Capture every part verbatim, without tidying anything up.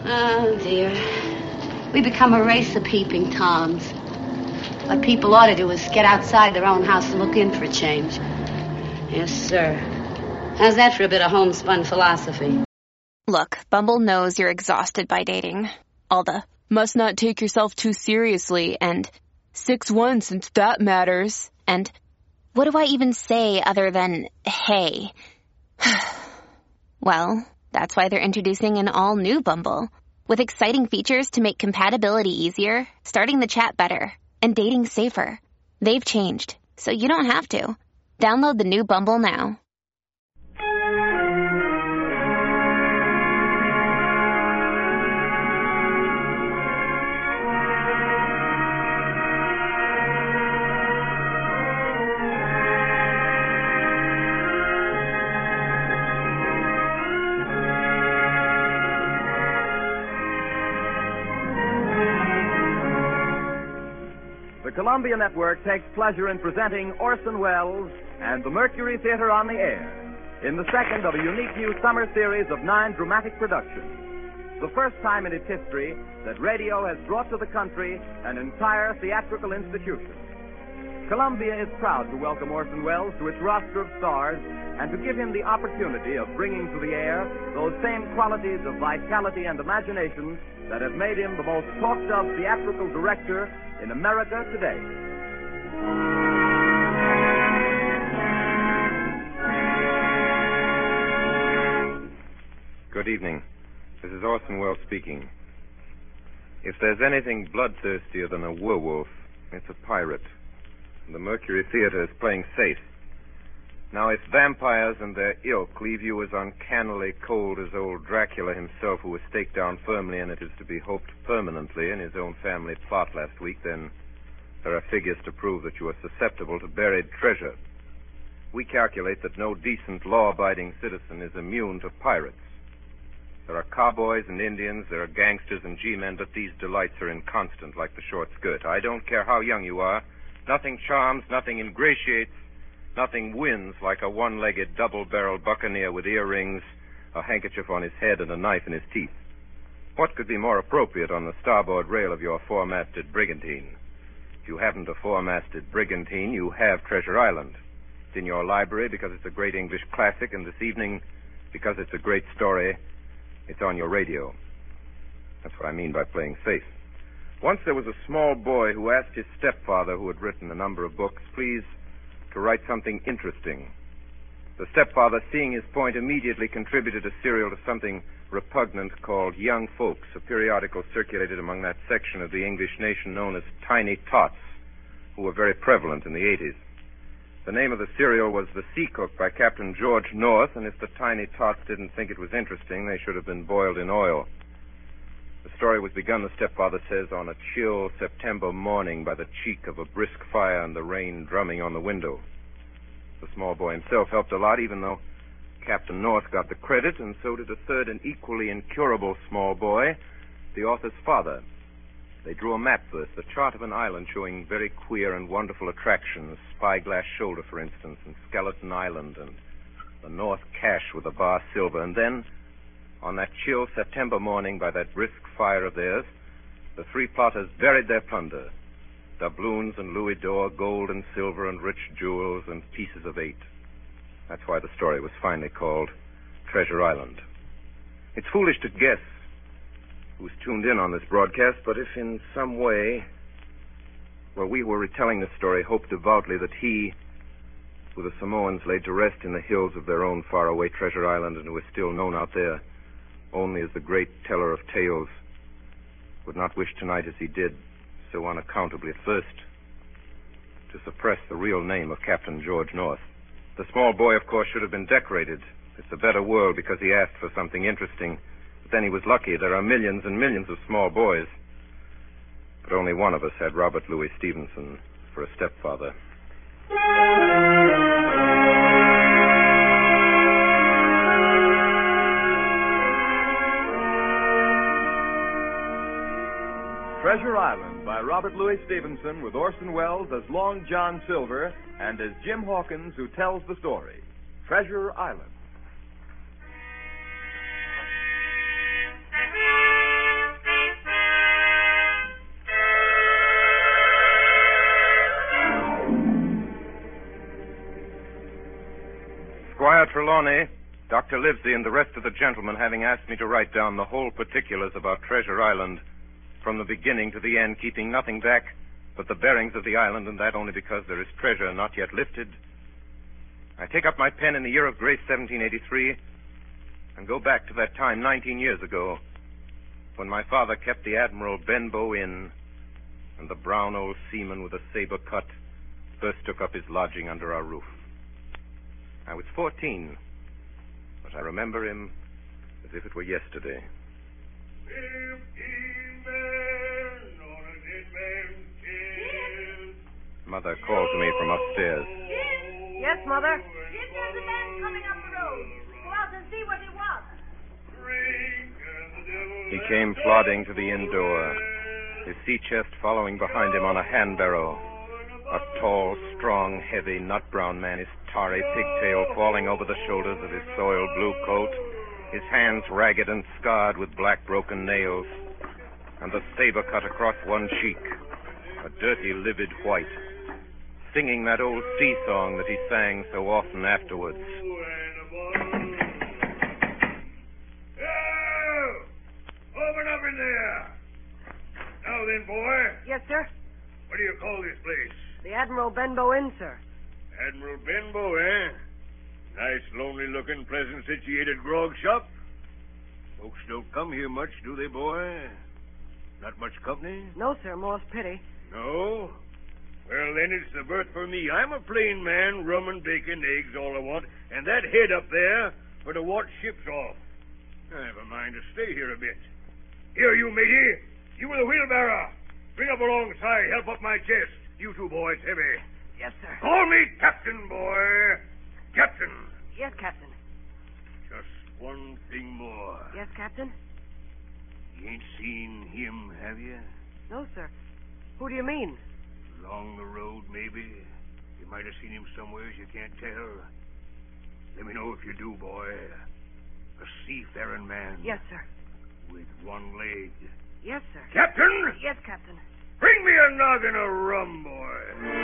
Oh, dear. We become a race of peeping Toms. What people ought to do is get outside their own house and look in for a change. Yes, sir. How's that for a bit of homespun philosophy? Look, Bumble knows you're exhausted by dating. All the must not take yourself too seriously and six one since that matters. And what do I even say other than hey? Well, that's why they're introducing an all-new Bumble with exciting features to make compatibility easier, starting the chat better, and dating safer. They've changed, so you don't have to. Download the new Bumble now. The Columbia Network takes pleasure in presenting Orson Welles and the Mercury Theater on the Air in the second of a unique new summer series of nine dramatic productions. The first time in its history that radio has brought to the country an entire theatrical institution. Columbia is proud to welcome Orson Welles to its roster of stars and to give him the opportunity of bringing to the air those same qualities of vitality and imagination that have made him the most talked of theatrical director in America today. Good evening. This is Orson Welles speaking. If there's anything bloodthirstier than a werewolf, it's a pirate. The Mercury Theater is playing safe. Now, if vampires and their ilk leave you as uncannily cold as old Dracula himself, who was staked down firmly, and it is to be hoped permanently, in his own family plot last week, then there are figures to prove that you are susceptible to buried treasure. We calculate that no decent, law-abiding citizen is immune to pirates. There are cowboys and Indians, there are gangsters and G-men, but these delights are inconstant like the short skirt. I don't care how young you are. Nothing charms, nothing ingratiates, nothing wins like a one-legged, double-barreled buccaneer with earrings, a handkerchief on his head, and a knife in his teeth. What could be more appropriate on the starboard rail of your four-masted brigantine? If you haven't a four-masted brigantine, you have Treasure Island. It's in your library because it's a great English classic, and this evening, because it's a great story, it's on your radio. That's what I mean by playing safe. Once there was a small boy who asked his stepfather, who had written a number of books, please, to write something interesting. The stepfather, seeing his point, immediately contributed a serial to something repugnant called Young Folks, a periodical circulated among that section of the English nation known as Tiny Tots, who were very prevalent in the eighties. The name of the serial was The Sea Cook by Captain George North, and if the Tiny Tots didn't think it was interesting, they should have been boiled in oil. The story was begun, the stepfather says, on a chill September morning by the cheek of a brisk fire and the rain drumming on the window. The small boy himself helped a lot, even though Captain North got the credit, and so did a third and equally incurable small boy, the author's father. They drew a map first, the chart of an island showing very queer and wonderful attractions, Spyglass Shoulder, for instance, and Skeleton Island, and the North Cache with the bar silver, and then, on that chill September morning by that brisk fire of theirs, the three plotters buried their plunder, doubloons and louis d'or, gold and silver and rich jewels and pieces of eight. That's why the story was finally called Treasure Island. It's foolish to guess who's tuned in on this broadcast, but if in some way, while we were retelling this story, hoped devoutly that he, who the Samoans laid to rest in the hills of their own faraway Treasure Island and who is still known out there only as the great teller of tales, would not wish tonight as he did, so unaccountably at first, to suppress the real name of Captain George North. The small boy, of course, should have been decorated. It's a better world because he asked for something interesting. But then he was lucky. There are millions and millions of small boys. But only one of us had Robert Louis Stevenson for a stepfather. Treasure Island by Robert Louis Stevenson, with Orson Welles as Long John Silver and as Jim Hawkins, who tells the story. Treasure Island. Trelawney, Doctor Livesey, and the rest of the gentlemen having asked me to write down the whole particulars about Treasure Island from the beginning to the end, keeping nothing back but the bearings of the island, and that only because there is treasure not yet lifted, I take up my pen in the year of grace seventeen eighty-three and go back to that time nineteen years ago when my father kept the Admiral Benbow Inn and the brown old seaman with a saber cut first took up his lodging under our roof. I was fourteen, but I remember him as if it were yesterday. Fifteen men on a dead man's kill. Mother called to me from upstairs. Yes, Mother? Jim, there's a man coming up the road. Go out and see what he wants. He came plodding to the inn door, his sea chest following behind him on a hand barrow. A tall, strong, heavy, nut-brown man, his tarry pigtail falling over the shoulders of his soiled blue coat, his hands ragged and scarred with black broken nails, and the saber cut across one cheek, a dirty, livid white, singing that old sea song that he sang so often afterwards. Open up in there. Now then, boy. Yes, sir? What do you call this place? The Admiral Benbow Inn, sir. Admiral Benbow, eh? Nice, lonely-looking, pleasant-situated grog shop. Folks don't come here much, do they, boy? Not much company? No, sir, more's pity. No? Well, then it's the berth for me. I'm a plain man, rum and bacon, eggs, all I want, and that head up there for to watch ships off. I have a mind to stay here a bit. Here, you matey. You with the wheelbarrow. Bring up alongside. Help up my chest. You two boys, heavy. Yes, sir. Call me Captain, boy. Captain. Yes, Captain. Just one thing more. Yes, Captain? You ain't seen him, have you? No, sir. Who do you mean? Along the road, maybe. You might have seen him somewhere, you can't tell. Let me know if you do, boy. A seafaring man. Yes, sir. With one leg. Yes, sir. Captain! Yes, Captain. Bring me a noggin of rum, boy.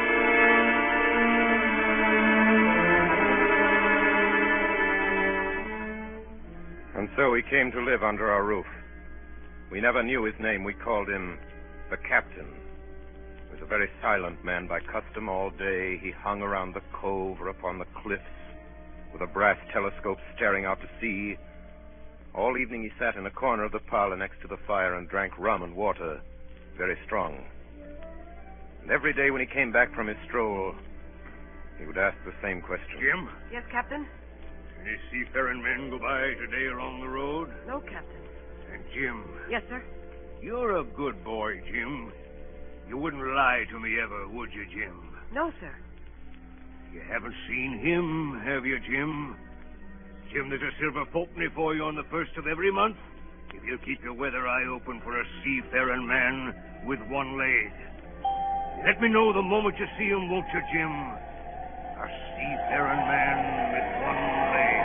And so he came to live under our roof. We never knew his name. We called him the Captain. He was a very silent man by custom. All day he hung around the cove or upon the cliffs with a brass telescope staring out to sea. All evening he sat in a corner of the parlor next to the fire and drank rum and water, very strong. And every day when he came back from his stroll, he would ask the same question. Jim? Yes, Captain? Any seafaring men go by today along the road? No, Captain. And Jim? Yes, sir. You're a good boy, Jim. You wouldn't lie to me ever, would you, Jim? No, sir. You haven't seen him, have you, Jim? Jim, there's a silver fourpenny for you on the first of every month if you'll keep your weather eye open for a seafaring man with one leg. Let me know the moment you see him, won't you, Jim? A seafaring man with one leg.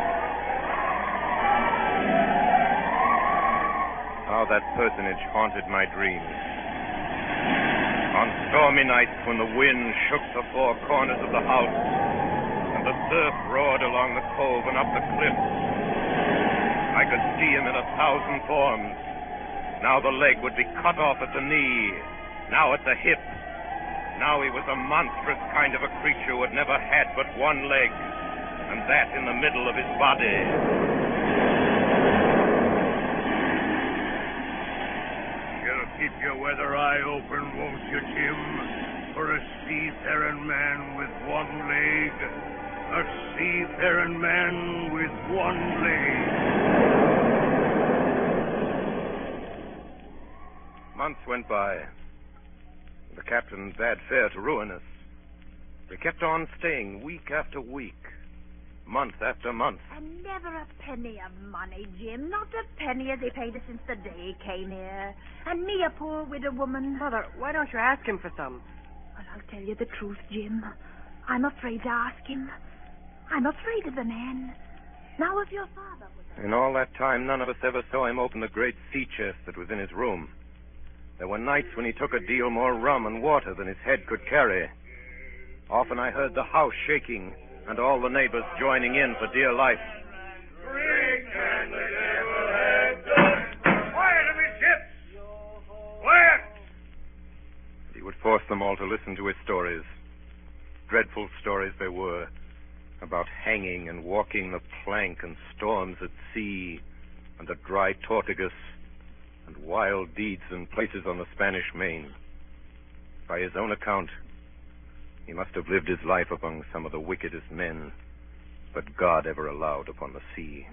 How that personage haunted my dreams. On stormy nights when the wind shook the four corners of the house and the surf roared along the cove and up the cliffs, I could see him in a thousand forms. Now the leg would be cut off at the knee, now at the hip. Now he was a monstrous kind of a creature who had never had but one leg, and that in the middle of his body. You'll keep your weather eye open, won't you, Jim? For a seafaring man with one leg. A seafaring man with one leg. Months went by. The captain bade fair to ruin us. We kept on staying week after week, month after month. And never a penny of money, Jim. Not a penny has he paid us since the day he came here. And me, a poor widow woman. Mother, why don't you ask him for some? Well, I'll tell you the truth, Jim. I'm afraid to ask him. I'm afraid of the man. Now, if your father was... In all that time, none of us ever saw him open the great sea chest that was in his room. There were nights when he took a deal more rum and water than his head could carry. Often I heard the house shaking and all the neighbors joining in for dear life. Drink and the devil has done. Quiet, amidships! Quiet! He would force them all to listen to his stories. Dreadful stories they were, about hanging and walking the plank and storms at sea and the dry Tortugas and wild deeds in places on the Spanish Main. By his own account, he must have lived his life among some of the wickedest men that God ever allowed upon the sea.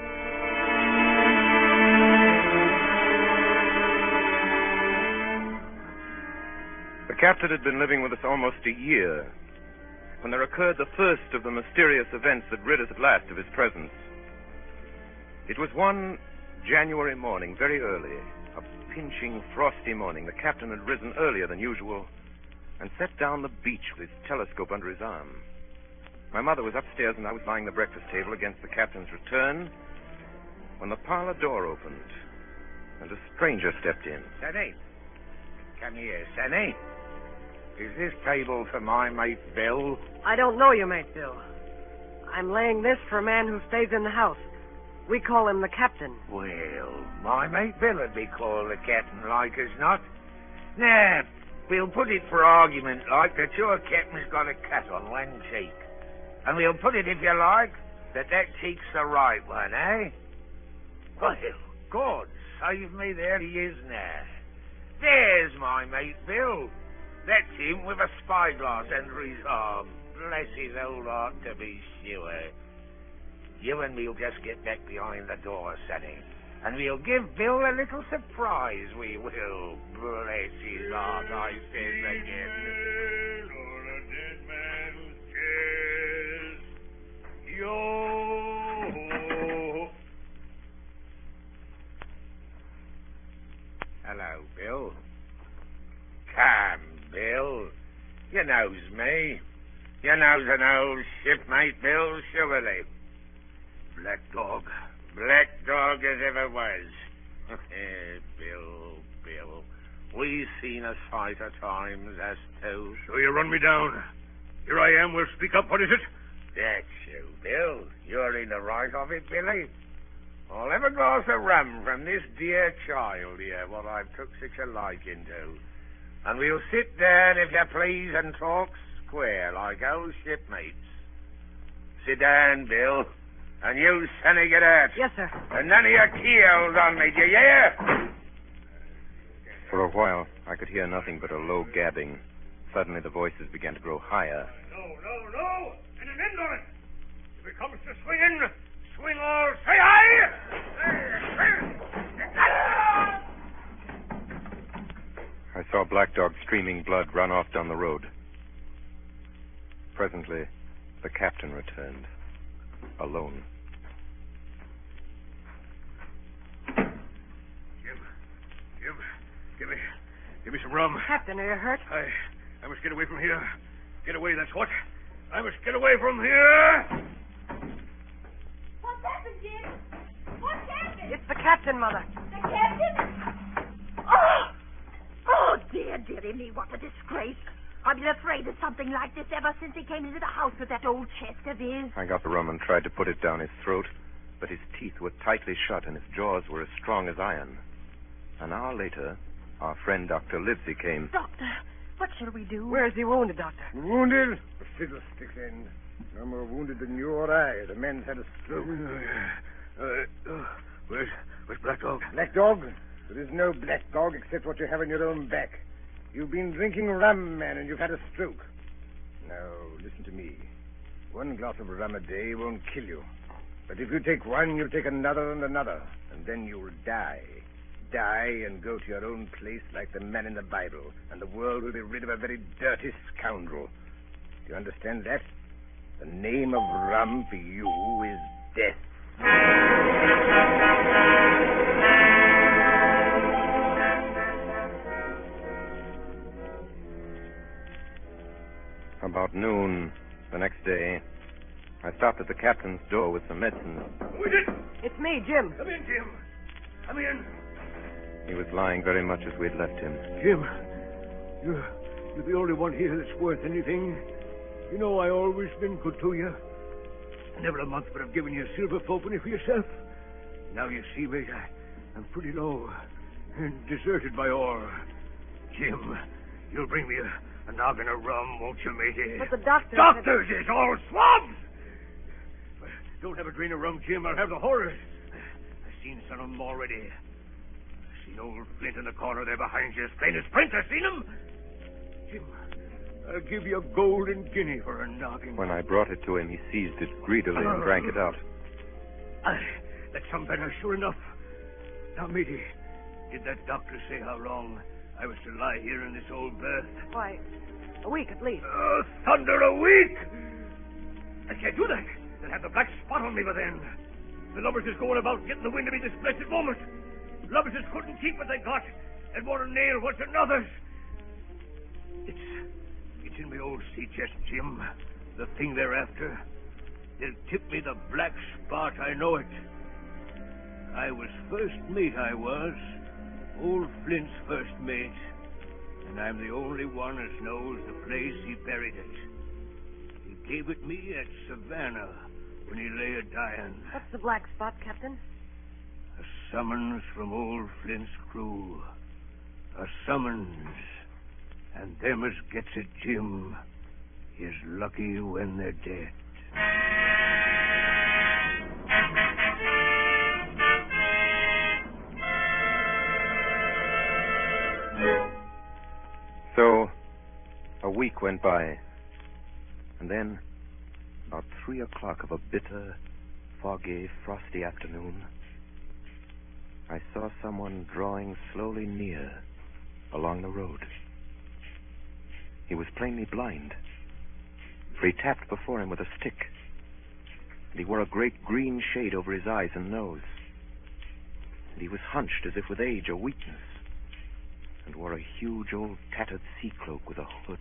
The captain had been living with us almost a year when there occurred the first of the mysterious events that rid us at last of his presence. It was one January morning, very early, a pinching, frosty morning. The captain had risen earlier than usual and sat down the beach with his telescope under his arm. My mother was upstairs and I was lying the breakfast table against the captain's return when the parlor door opened and a stranger stepped in. Sonny, come here, Sonny. Is this table for my mate Bill? I don't know you, mate Bill. I'm laying this for a man who stays in the house. We call him the captain. Well, my mate Bill would be called the captain like as not. Now, we'll put it for argument like that your captain's got a cut on one cheek. And we'll put it, if you like, that that cheek's the right one, eh? Well, God save me, there he is now. There's my mate Bill. That's him with a spyglass under his arm. Bless his old heart, to be sure. You and me'll just get back behind the door, Sonny, and we'll give Bill a little surprise, we will. Bless his heart, I says again. On a dead man's chest. Yo. Hello, Bill. Come, Bill. You knows me. You knows an old shipmate, Bill, surely. Black dog. Black dog as ever was. Bill, Bill. We've seen a sight of times, us two. So you run me down. Here I am. We'll speak up. What is it? That's you, Bill. You're in the right of it, Billy. I'll have a glass of rum from this dear child here, what I've took such a liking to. And we'll sit down, if you please, and talk square like old shipmates. Sit down, Bill. And you, Sonny, get out. Yes, sir. And none of your keels on me, do you hear? For a while, I could hear nothing but a low gabbing. Suddenly, the voices began to grow higher. No, no, no. And an end on it. If it comes to swinging, swing all. Say aye! I saw Black Dog streaming blood run off down the road. Presently, the captain returned, alone. Jim, Jim, give me, give me some rum. Captain, are you hurt? I, I must get away from here. Get away, that's what. I must get away from here. What's happened, Jim? What's happened? It's the captain, Mother. The captain? Oh! Oh, dear, dearie me, what a disgrace. I've been afraid of something like this ever since he came into the house with that old chest of his. I got the rum and tried to put it down his throat, but his teeth were tightly shut and his jaws were as strong as iron. An hour later, our friend Doctor Livesey came. Doctor, what shall we do? Where is he wounded, Doctor? Wounded? A fiddlestick's end. No more wounded than you or I. The man's had a stroke. Uh, uh, where's, where's Black Dog? Black Dog? There is no black dog except what you have on your own back. You've been drinking rum, man, and you've had a stroke. Now, listen to me. One glass of rum a day won't kill you. But if you take one, you'll take another and another, and then you'll die. Die and go to your own place like the man in the Bible, and the world will be rid of a very dirty scoundrel. Do you understand that? The name of rum for you is death. About noon the next day, I stopped at the captain's door with some medicine. Who is it? It's me, Jim. Come in, Jim. Come in. He was lying very much as we'd left him. Jim, you're, you're the only one here that's worth anything. You know I always been good to you. Never a month but I've given you a silver fourpenny for yourself. Now you see, mate, I, I'm pretty low and deserted by all. Jim, you'll bring me a, a noggin of rum, won't you, matey? But the doctor... Doctors is all swabs! Don't have a drain of rum, Jim. I'll have the horrors. I've seen some of them already. I've seen old Flint in the corner there behind you, as plain as print. I've seen him. Jim, I'll give you a golden guinea for a noggin. When I brought it to him, he seized it greedily and drank it out. I, that's some better, sure enough. Now, matey, did that doctor say how long I was to lie here in this old berth? Why, a week at least. Oh, thunder, a week! I can't do that. They'll have the black spot on me by then. The lovers is going about getting the wind of me this blessed moment. Lovers is couldn't keep what they got and want to nail what's another's. It's, it's in my old sea chest, Jim. The thing they're after. They'll tip me the black spot, I know it. I was first mate, I was. Old Flint's first mate. And I'm the only one as knows the place he buried it. He gave it me at Savannah when he lay a-dying. What's the black spot, Captain? A summons from old Flint's crew. A summons. And them as gets it, Jim, is lucky when they're dead. So, a week went by. And then, about three o'clock of a bitter, foggy, frosty afternoon, I saw someone drawing slowly near along the road. He was plainly blind, for he tapped before him with a stick, and he wore a great green shade over his eyes and nose, and he was hunched as if with age or weakness, and wore a huge old tattered sea cloak with a hood.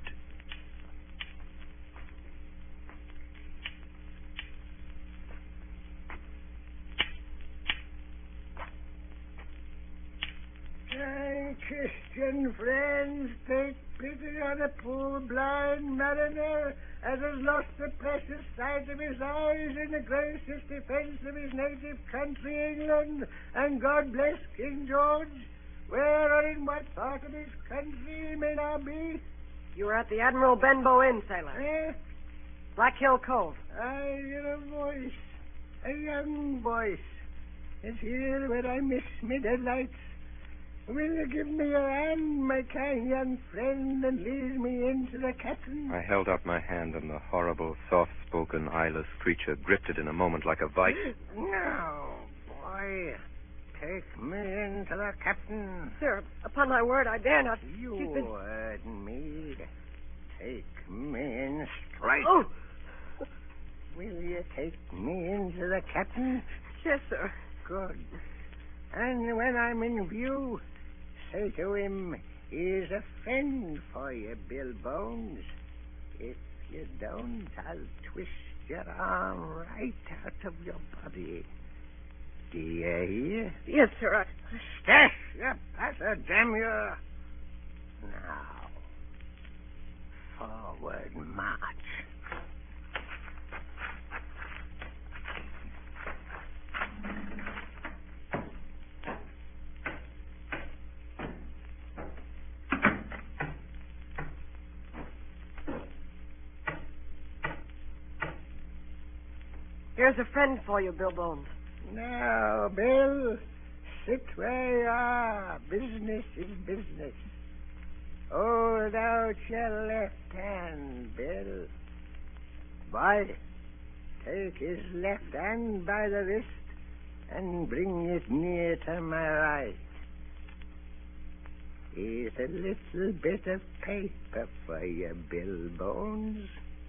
Christian friends, take pity on a poor blind mariner as has lost the precious sight of his eyes in the gracious defense of his native country, England, and God bless King George, where or in what part of his country he may now be. You were at the Admiral Benbow Inn, sailor. Eh? Black Hill Cove. I hear a voice, a young voice. It's here where I miss me delights. Will you give me your hand, my kind young friend, and lead me into the captain? I held out my hand, and the horrible, soft-spoken, eyeless creature gripped it in a moment like a vice. No, boy. Take me into the captain. Sir, upon my word, I dare not. You been... heard me. Take me in straight. Oh! Will you take me into the captain? Yes, sir. Good. And when I'm in view, say to him, he's a friend for you, Bill Bones. If you don't, I'll twist your arm right out of your body. Do you hear? Yes, sir. I... Stash, you passer, damn you. Now, forward march. Here's a friend for you, Bill Bones. Now, Bill, sit where you are. Business is business. Hold out your left hand, Bill. Boy, take his left hand by the wrist and bring it near to my right. Here's a little bit of paper for you, Bill Bones.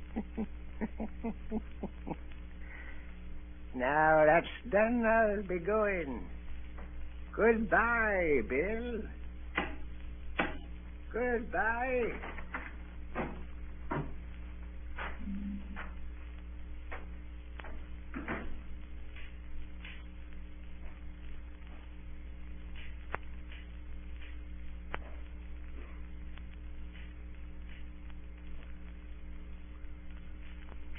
Now that's done, I'll be going. Goodbye, Bill. Goodbye.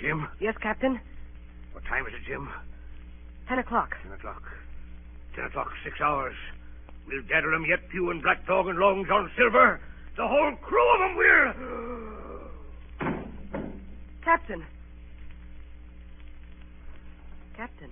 Jim? Yes, Captain? What time is it, Jim? Ten o'clock. Ten o'clock. Ten o'clock, six hours. We'll daddle 'em yet, Pew and Black Dog and Long John Silver. The whole crew of 'em will... Captain. Captain.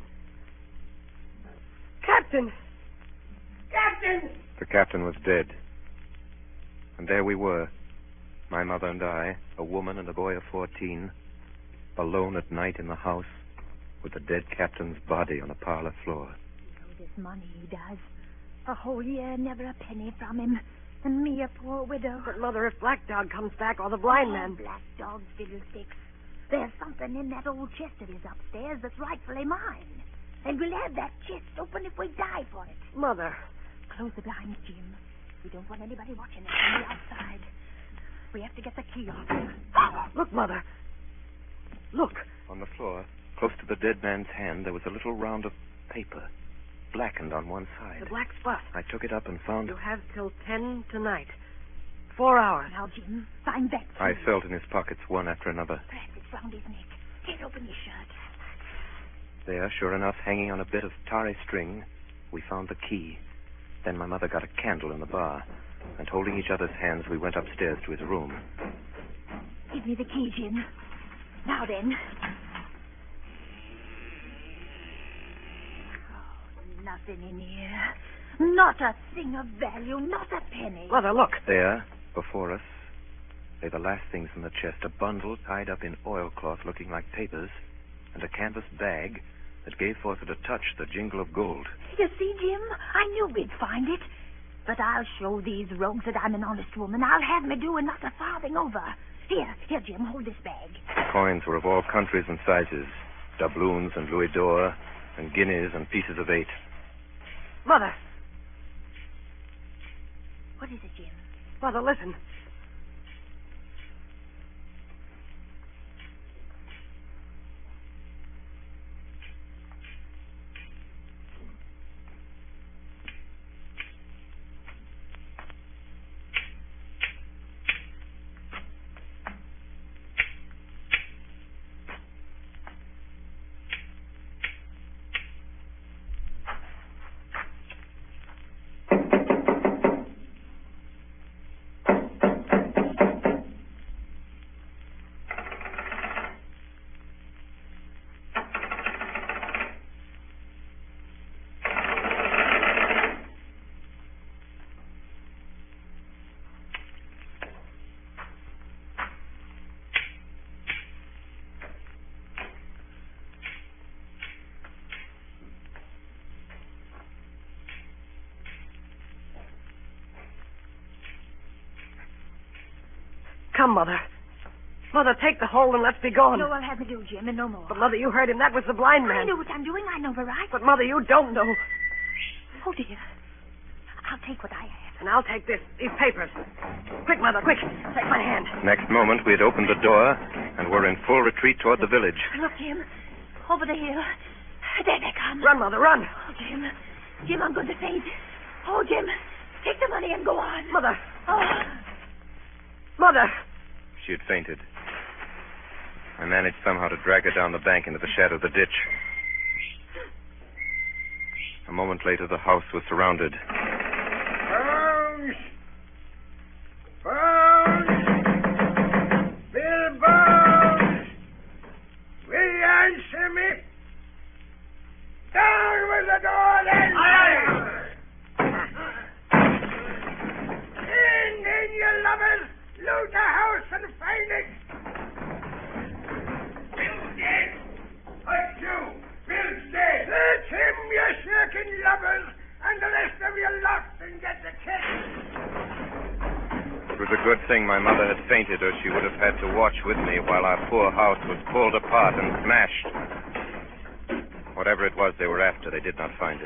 Captain! Captain! The captain was dead. And there we were, my mother and I, a woman and a boy of fourteen, alone at night in the house with the dead captain's body on the parlor floor. You know this money he does. A whole year, never a penny from him. And me, a poor widow. But, Mother, if Black Dog comes back or the blind oh, man... Black Dog fiddlesticks. There's something in that old chest of his upstairs that's rightfully mine. And we'll have that chest open if we die for it. Mother. Close the blinds, Jim. We don't want anybody watching us from the outside. We have to get the key off him. Look, Mother. Look. On the floor, close to the dead man's hand, there was a little round of paper, blackened on one side. The black spot. I took it up and found... You have till ten tonight. Four hours. Now, Jim, find that key. I felt in his pockets one after another. Perhaps it's round his neck. Tear open his shirt. There, sure enough, hanging on a bit of tarry string, we found the key. Then my mother got a candle in the bar, and holding each other's hands, we went upstairs to his room. Give me the key, Jim. Now then. Oh, nothing in here. Not a thing of value, not a penny. Mother, look. There, before us, lay the last things in the chest, a bundle tied up in oilcloth looking like papers, and a canvas bag that gave forth at a touch the jingle of gold. You see, Jim, I knew we'd find it. But I'll show these rogues that I'm an honest woman. I'll have me do and not a farthing over. Here, here, Jim, hold this bag. The coins were of all countries and sizes, doubloons and louis d'or, and guineas and pieces of eight. Mother. What is it, Jim? Mother, listen. Come, Mother. Mother, take the hold and let's be gone. No, I'll have me do, Jim, and no more. But, Mother, you heard him. That was the blind man. I know what I'm doing. I know the right. But, Mother, you don't know. Oh, dear. I'll take what I have. And I'll take this, these papers. Quick, Mother, quick. Take my hand. Next moment, we had opened the door and were in full retreat toward the village. Look, Jim. Over the hill. There they come. Run, Mother, run. Oh, Jim. Jim, I'm going to faint. Oh, Jim. Take the money and go on. Mother. Oh. Mother. She had fainted. I managed somehow to drag her down the bank into the shadow of the ditch. A moment later, the house was surrounded. Bones! Bones! Bill Bones! Will you answer me? Down with the door, then! Aye! In, in, you lovers! Loot the house and find it! Bill's dead! What's you? Bill's dead! Search him, you shirking lovers, and the rest of you lost and get the chest! It was a good thing my mother had fainted, or she would have had to watch with me while our poor house was pulled apart and smashed. Whatever it was they were after, they did not find it.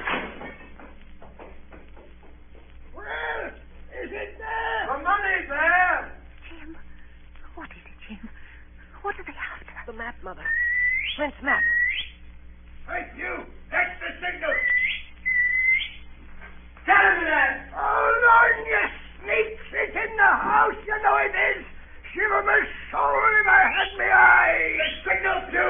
Well, is it there? The money's there! Jim. What is it, Jim? What are they after? The map, Mother. Flint's map. Right, you! That's the signal! Tell him that! Hold on, you sneaks! It's in the house, you know it is! Shiver my soul if I had me eye! The signal, Pew!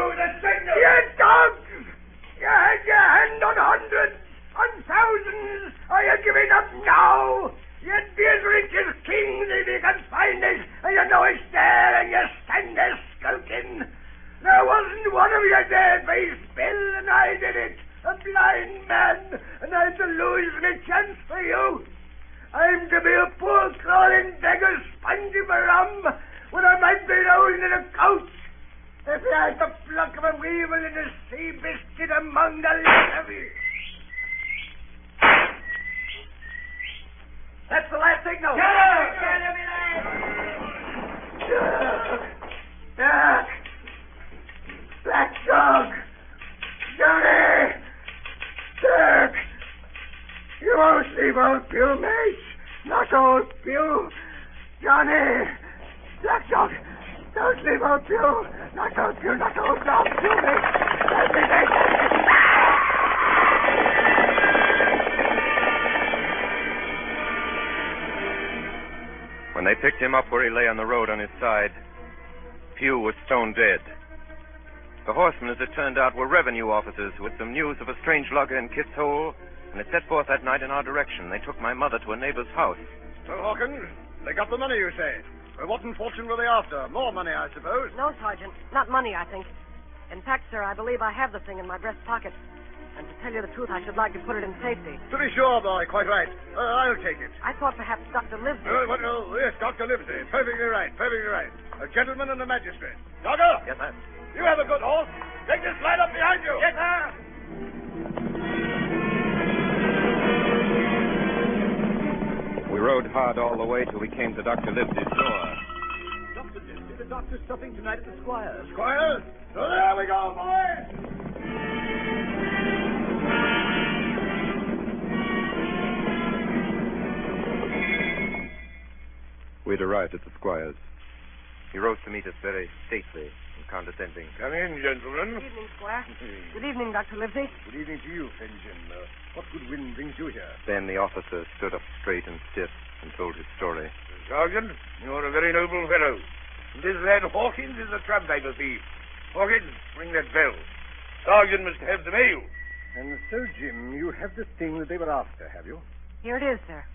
up now! You'd be as rich as kings if you could find us, and you know it's there, and you stand there skulking. There wasn't one of you there, face Bill, and I did it. A blind man, and I'm to lose my chance for you. I'm to be a poor crawling beggar sponging for rum when I might be rolling in a couch. If you had the pluck of a weevil in a sea biscuit among the lot of you. That's the last signal. Get out! Duck! Duck! Black dog! Johnny! Dirk! You won't leave old Bill, mate. Not old Bill. Johnny! Black dog! Don't leave old Bill. Not old Bill, not old dog. Bill, mate. Let me take it. When they picked him up where he lay on the road on his side, Pugh was stone dead. The horsemen, as it turned out, were revenue officers with some news of a strange lugger in Kit's Hole, and they set forth that night in our direction. They took my mother to a neighbor's house. So, Hawkins, they got the money, you say? Well, what in fortune were they after? More money, I suppose? No, Sergeant. Not money, I think. In fact, sir, I believe I have the thing in my breast pocket. And to tell you the truth, I should like to put it in safety. To be sure, boy, quite right. Uh, I'll take it. I thought perhaps Doctor Livesey... Uh, what, oh, yes, Doctor Livesey. Perfectly right, perfectly right. A gentleman and a magistrate. Doctor? Yes, sir. You have a good horse. Take this line up behind you. Yes, sir. We rode hard all the way till we came to Doctor Livesey's door. Doctor Livesey, the doctor's stopping tonight at the Squire's. Squire's? So there we go, boys. We'd arrived at the Squire's. He rose to meet us very stately and condescending. Come in, gentlemen. Good evening, Squire. Good evening, Doctor Livesey. Good evening to you, Fenton. Uh, what good wind brings you here? Then the officer stood up straight and stiff and told his story. Sergeant, you're a very noble fellow. This lad Hawkins is a trampiper thief. Hawkins, ring that bell. Sergeant must have the mail. And so, Jim, you have the thing that they were after, have you? Here it is, sir.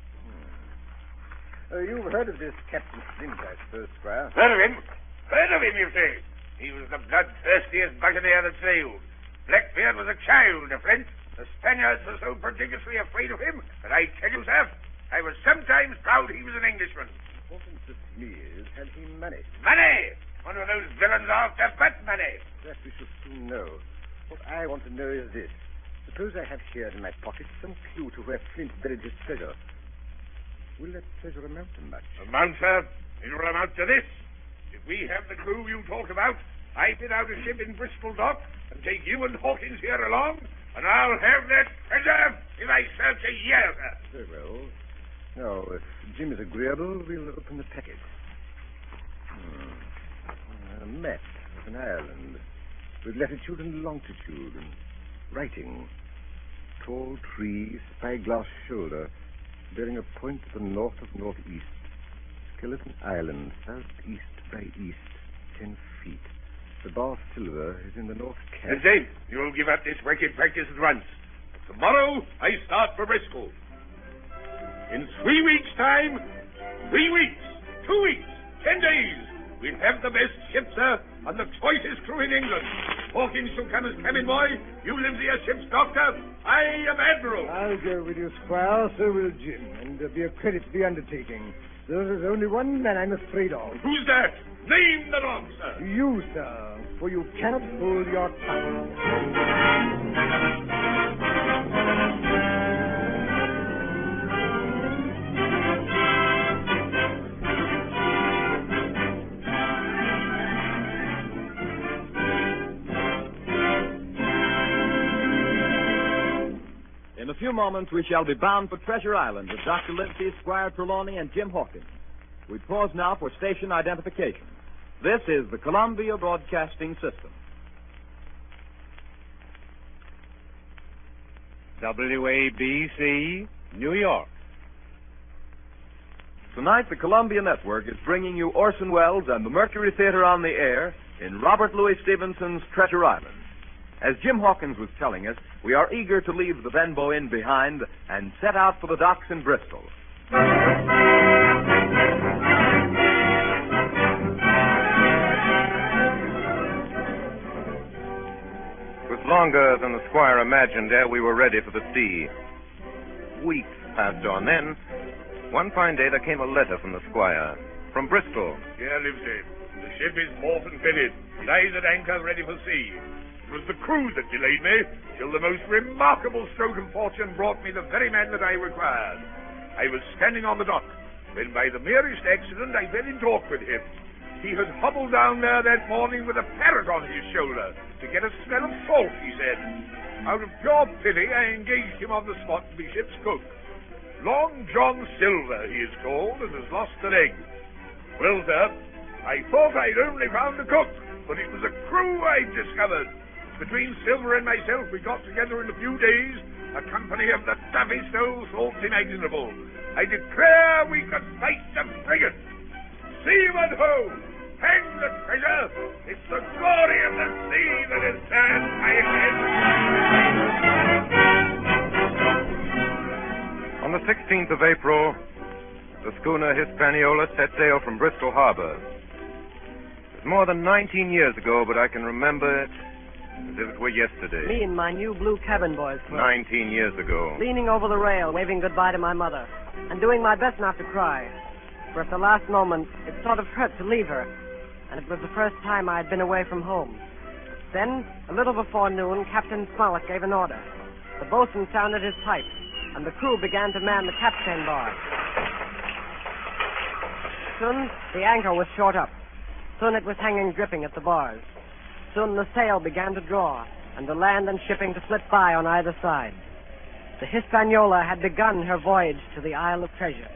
Uh, you've heard of this Captain Flint, I suppose, Squire? Heard of him? Heard of him, you say? He was the bloodthirstiest buccaneer that sailed. Blackbeard was a child to Flint. The Spaniards were so prodigiously afraid of him that I tell you, sir, I was sometimes proud he was an Englishman. Important to me is, had he money? Money! One of those villains after but money. That we shall soon know. What I want to know is this. Suppose I have here in my pocket some clue to where Flint buried his treasure. Will that treasure amount to much? Amount, sir? It will amount to this. If we have the clue you talk about, I fit out a ship in Bristol Dock and take you and Hawkins here along, and I'll have that treasure if I search a year, sir. Very well. Now, if Jim is agreeable, we'll open the packet. Hmm. A map of an island with latitude and longitude and writing. Tall tree, spyglass shoulder, bearing a point to the north of northeast. Skeleton Island, southeast by east, ten feet. The bar silver is in the north cap. Lindsay, you'll give up this wicked practice at once. Tomorrow, I start for Bristol. In three weeks' time, three weeks, two weeks, ten days, we'll have the best ship, sir, and the choicest crew in England. Hawkins shall come as cabin boy, you Livesey as ship's doctor, I am admiral. I'll go with you, Squire, so will Jim, and uh, be a credit to the undertaking. There's only one man I'm afraid of. Who's that? Name the dog, sir. You, sir, for you cannot hold your tongue. In a few moments, we shall be bound for Treasure Island with Doctor Livesey, Squire Trelawney, and Jim Hawkins. We pause now for station identification. This is the Columbia Broadcasting System. W A B C, New York. Tonight, the Columbia Network is bringing you Orson Welles and the Mercury Theater on the Air in Robert Louis Stevenson's Treasure Island. As Jim Hawkins was telling us, we are eager to leave the Benbow Inn behind and set out for the docks in Bristol. It was longer than the squire imagined ere we were ready for the sea. Weeks passed on. Then, one fine day, there came a letter from the squire, from Bristol. Here lives he. The ship is moored and fitted. Lies at anchor ready for sea. It was the crew that delayed me, till the most remarkable stroke of fortune brought me the very man that I required. I was standing on the dock, when by the merest accident I fell in talk with him. He had hobbled down there that morning with a parrot on his shoulder to get a smell of salt, he said. Out of pure pity, I engaged him on the spot to be ship's cook. Long John Silver, he is called, and has lost a leg. Well, sir, I thought I'd only found a cook, but it was a crew I'd discovered. Between Silver and myself, we got together in a few days a company of the toughest old salts imaginable. I declare we could fight the frigate. Seaman ho! Hang the treasure! It's the glory of the sea that has turned my head. On the sixteenth of April, the schooner Hispaniola set sail from Bristol Harbor. It was more than nineteen years ago, but I can remember it as if it were yesterday. Me and my new blue cabin boys were Nineteen years ago. leaning over the rail, waving goodbye to my mother, and doing my best not to cry. For at the last moment, it sort of hurt to leave her, and it was the first time I had been away from home. Then, a little before noon, Captain Smollett gave an order. The boatswain sounded his pipe, and the crew began to man the capstan bar. Soon, the anchor was short up. Soon it was hanging dripping at the bars. Soon the sail began to draw, and the land and shipping to flit by on either side. The Hispaniola had begun her voyage to the Isle of Treasure.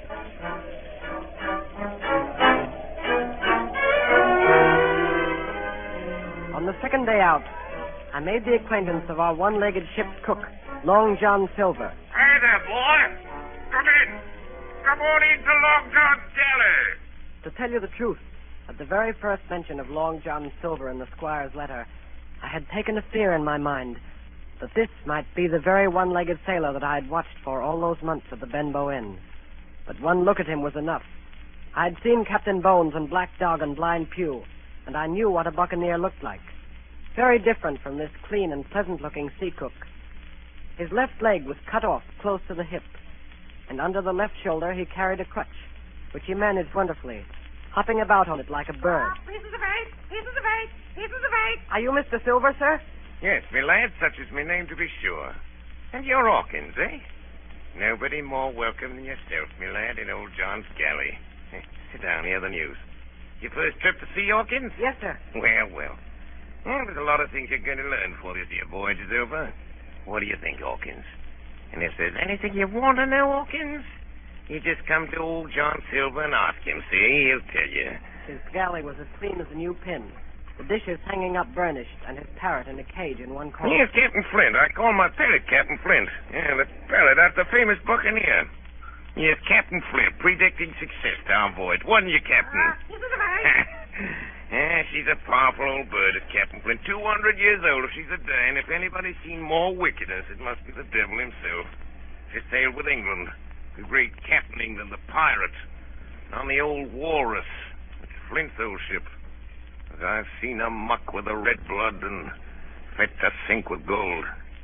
On the second day out, I made the acquaintance of our one-legged ship's cook, Long John Silver. Hey there, boy. Come in. Come on into Long John's galley. To tell you the truth, at the very first mention of Long John Silver in the squire's letter, I had taken a fear in my mind that this might be the very one-legged sailor that I had watched for all those months at the Benbow Inn. But one look at him was enough. I had seen Captain Bones and Black Dog and Blind Pew, and I knew what a buccaneer looked like. Very different from this clean and pleasant-looking sea cook. His left leg was cut off close to the hip, and under the left shoulder he carried a crutch, which he managed wonderfully, hopping about on it like a bird. Pieces of eight, pieces of eight, pieces of eight. Are you Mister Silver, sir? Yes, me lad, such is my name to be sure. And you're Hawkins, eh? Nobody more welcome than yourself, me lad, in old John's galley. Sit down, hear the news. Your first trip to sea, Hawkins? Yes, sir. Well, well. Well, there's a lot of things you're going to learn before this your voyage is over. What do you think, Hawkins? And if there's anything you want to know, Hawkins, you just come to old John Silver and ask him, see? He'll tell you. His galley was as clean as a new pin. The dishes hanging up burnished, and his parrot in a cage in one corner. Yes, Captain Flint. I call my parrot Captain Flint. Yeah, the parrot after the famous buccaneer. Yes, Captain Flint, predicting success to our voyage. Wasn't you, Captain? Uh, pieces of eight. Yeah, she's a powerful old bird, is Captain Flint. Two hundred years old if she's a day, and if anybody's seen more wickedness, it must be the devil himself. She sailed with England, the great Captain England, the pirate, on the old Walrus. It's Flint's old ship. But I've seen her muck with the red blood and fit to sink with gold.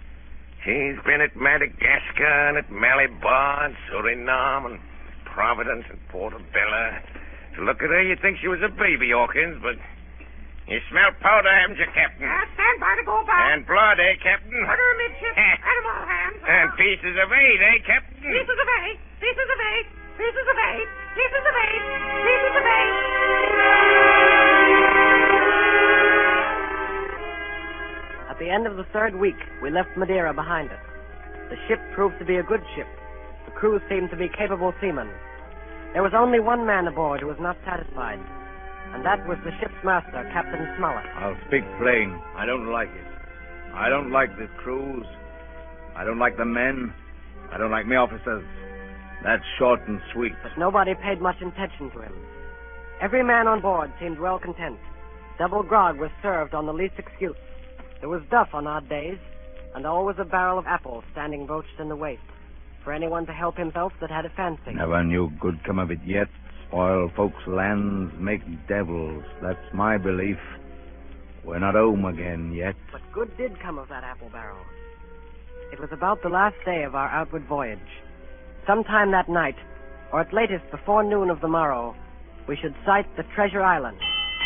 She's been at Madagascar and at Malabar and Suriname and Providence and Portobello. To look at her, you'd think she was a baby, Hawkins, but you smell powder, haven't you, Captain? Uh, stand by to go back. And blood, eh, Captain? Order midship. Animal hands. And pieces of eight, eh, Captain? Pieces of eight. Pieces of eight. Pieces of eight. Pieces of eight. Pieces of eight. At the end of the third week, we left Madeira behind us. The ship proved to be a good ship. The crew seemed to be capable seamen. There was only one man aboard who was not satisfied, and that was the ship's master, Captain Smollett. I'll speak plain. I don't like it. I don't like this cruise. I don't like the men. I don't like me officers. That's short and sweet. But nobody paid much attention to him. Every man on board seemed well content. Double grog was served on the least excuse. There was duff on odd days, and always a barrel of apples standing broached in the waist, for anyone to help himself that had a fancy. Never knew good come of it yet. Spoil folks' lands, make devils. That's my belief. We're not home again yet. But good did come of that apple barrel. It was about the last day of our outward voyage. Sometime that night, or at latest before noon of the morrow, we should sight the Treasure Island.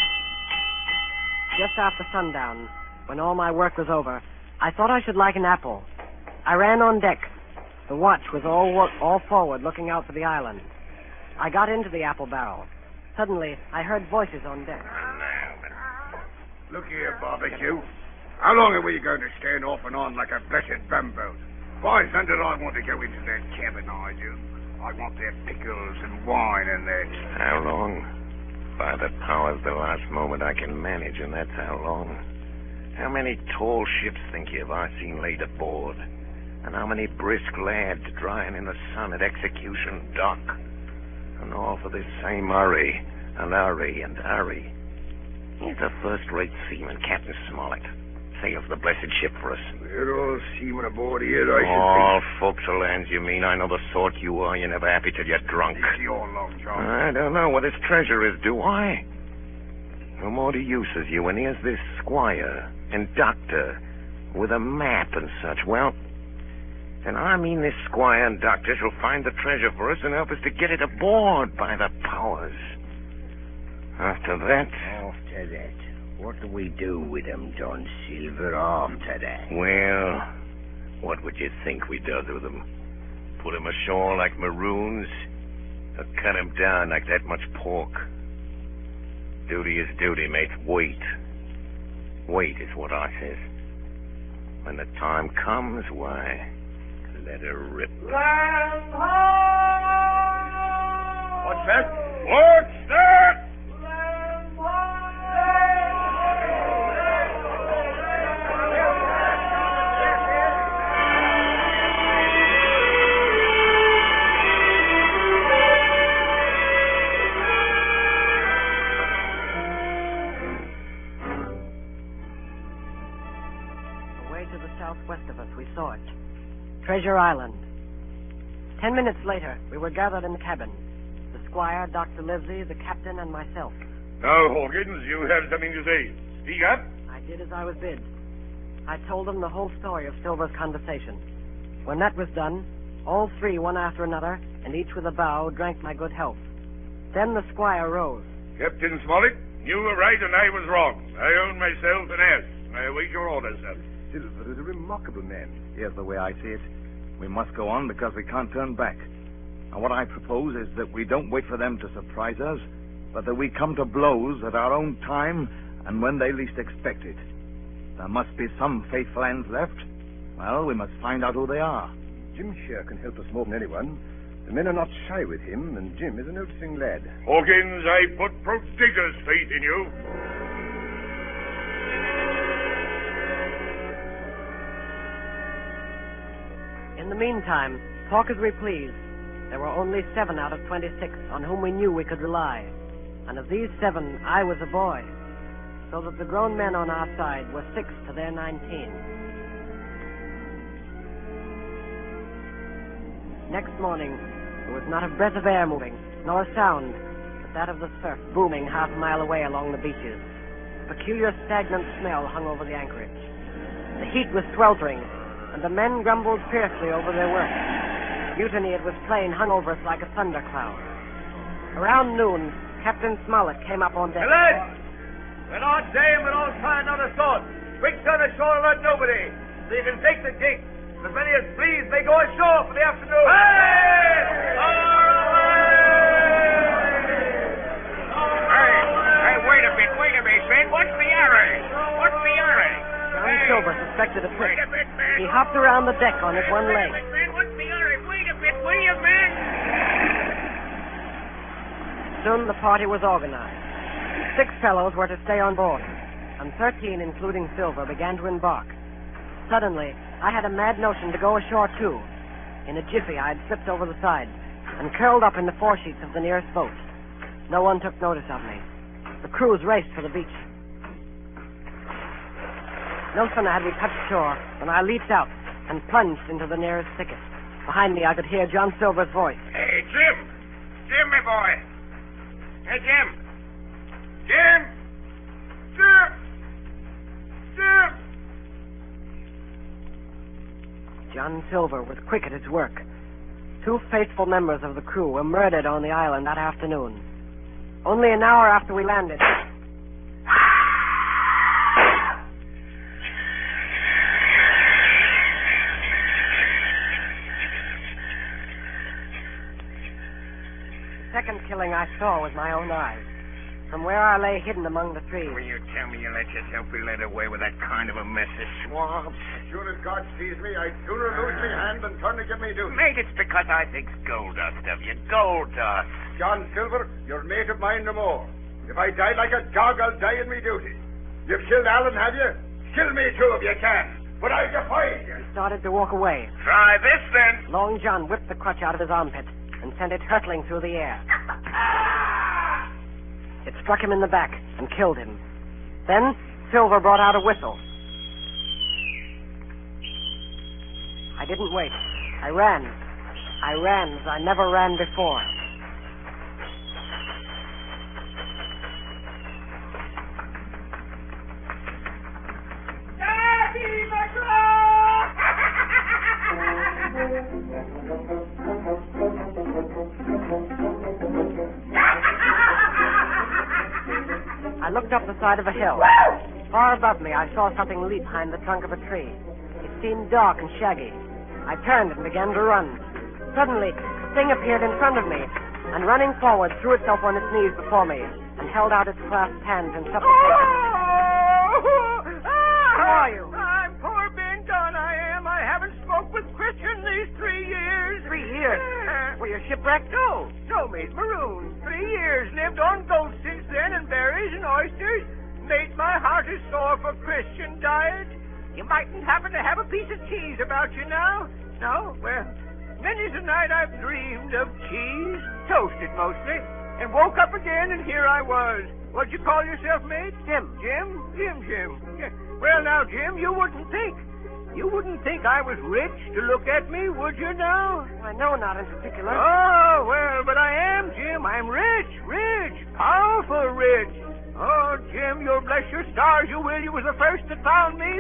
Just after sundown, when all my work was over, I thought I should like an apple. I ran on deck. The watch was all wo- all forward, looking out for the island. I got into the apple barrel. Suddenly, I heard voices on deck. Look here, Barbecue. How long are we going to stand off and on like a blessed bumboat? Why, son, did I want to go into that cabin, I do? I want their pickles and wine and their... How long? By the powers, the last moment I can manage, and that's how long. How many tall ships, think you, have I seen laid aboard? And how many brisk lads drying in the sun at Execution Dock? And all for this same hurry, and hurry, and hurry. He's a first-rate seaman, Captain Smollett. Sails the blessed ship for us. We're all seamen aboard here, I should All forecastle hands, you mean? I know the sort you are. You're never happy till you're drunk. think. Your Long John. I don't know what his treasure is, do I? No more to use as you, and here's this squire and doctor with a map and such. Well, then I mean this squire and doctor shall find the treasure for us and help us to get it aboard by the powers. After that... After that, what do we do with them, John Silver, after that? Well, what would you think we does with them? Put 'em ashore like maroons? Or cut 'em down like that much pork? Duty is duty, mate. Wait. Wait is what I says. When the time comes, why, let her rip. Land ho! What's that? What's that? Land Away to the southwest of us, we saw it. Treasure Island. Ten minutes later, we were gathered in the cabin. The squire, Doctor Livesey, the captain, and myself. Now, Hawkins, you have something to say. Speak up. I did as I was bid. I told them the whole story of Silver's conversation. When that was done, all three, one after another, and each with a bow, drank my good health. Then the squire rose. Captain Smollett, you were right and I was wrong. I own myself an ass. I await your orders, sir. Silver is a remarkable man. Here's the way I see it. We must go on because we can't turn back. And what I propose is that we don't wait for them to surprise us, but that we come to blows at our own time and when they least expect it. There must be some faithful hands left. Well, we must find out who they are. Jim Shear can help us more than anyone. The men are not shy with him, and Jim is a noticing lad. Hawkins, I put prodigious faith in you. In the meantime, talk as we please, there were only seven out of twenty-six on whom we knew we could rely. And of these seven, I was a boy, so that the grown men on our side were six to their nineteen. Next morning, there was not a breath of air moving, nor a sound, but that of the surf booming half a mile away along the beaches. A peculiar stagnant smell hung over the anchorage. The heat was sweltering, and the men grumbled fiercely over their work. Mutiny, it was plain, hung over us like a thundercloud. Around noon, Captain Smollett came up on deck. Hey, lads! We're not saying we're all trying another sort. Quick on ashore and let nobody, so you can take the gig. As many as please may go ashore for the afternoon. Hey! Hey, hey, wait a bit, wait a minute, man. What's the hurry? What's the hurry? John Silver suspected a trick. Wait a bit, man. He hopped around the deck on his one Wait leg. a bit, man. What's the hurry? Wait a bit, will you, man? Soon the party was organized. Six fellows were to stay on board, and thirteen, including Silver, began to embark. Suddenly, I had a mad notion to go ashore, too. In a jiffy, I had slipped over the side and curled up in the foresheets of the nearest boat. No one took notice of me. The crews raced for the beach. No sooner had we touched shore than I leaped out and plunged into the nearest thicket. Behind me, I could hear John Silver's voice. Hey, Jim! Jim, my boy! Hey, Jim! Jim! Jim! Jim! John Silver was quick at his work. Two faithful members of the crew were murdered on the island that afternoon. Only an hour after we landed. The second killing I saw with my own eyes. From where I lay hidden among the trees. Will you tell me you let yourself be led away with that kind of a mess of swamps? As soon as God sees me, I'd sooner lose me hand than turn to give me duty. Mate, it's because I think's gold dust of you. Gold dust. John Silver, you're mate of mine no more. If I die like a dog, I'll die in me duty. You've killed Alan, have you? Kill me too if you can. But I'll defy you. He started to walk away. Try this, then. Long John whipped the crutch out of his armpit and sent it hurtling through the air. It struck him in the back and killed him. Then Silver brought out a whistle. I didn't wait. I ran. I ran as I never ran before. Daddy McGraw! I looked up the side of a hill. Far above me, I saw something leap behind the trunk of a tree. It seemed dark and shaggy. I turned and began to run. Suddenly, the thing appeared in front of me, and running forward, threw itself on its knees before me, and held out its clasped hands in supplication. Who are you? I'm poor Ben Gunn, I am. I haven't spoke with Christian these three years. Three years? Were you shipwrecked? No, no, mate, marooned. Three years, lived on goats since then, and berries and oysters. Mate, my heart is sore for Christian diet. You mightn't happen to have a piece of cheese about you now? No? Well, many's a night I've dreamed of cheese, toasted mostly, and woke up again, and here I was. What'd you call yourself, mate? Jim. Jim? Jim, Jim. Yeah. Well, now, Jim, you wouldn't think. You wouldn't think I was rich to look at me, would you now? I know not in particular. Oh, well, but I am, Jim. I'm rich, rich, powerful rich. Oh, Jim, you'll bless your stars, you will. You was the first that found me.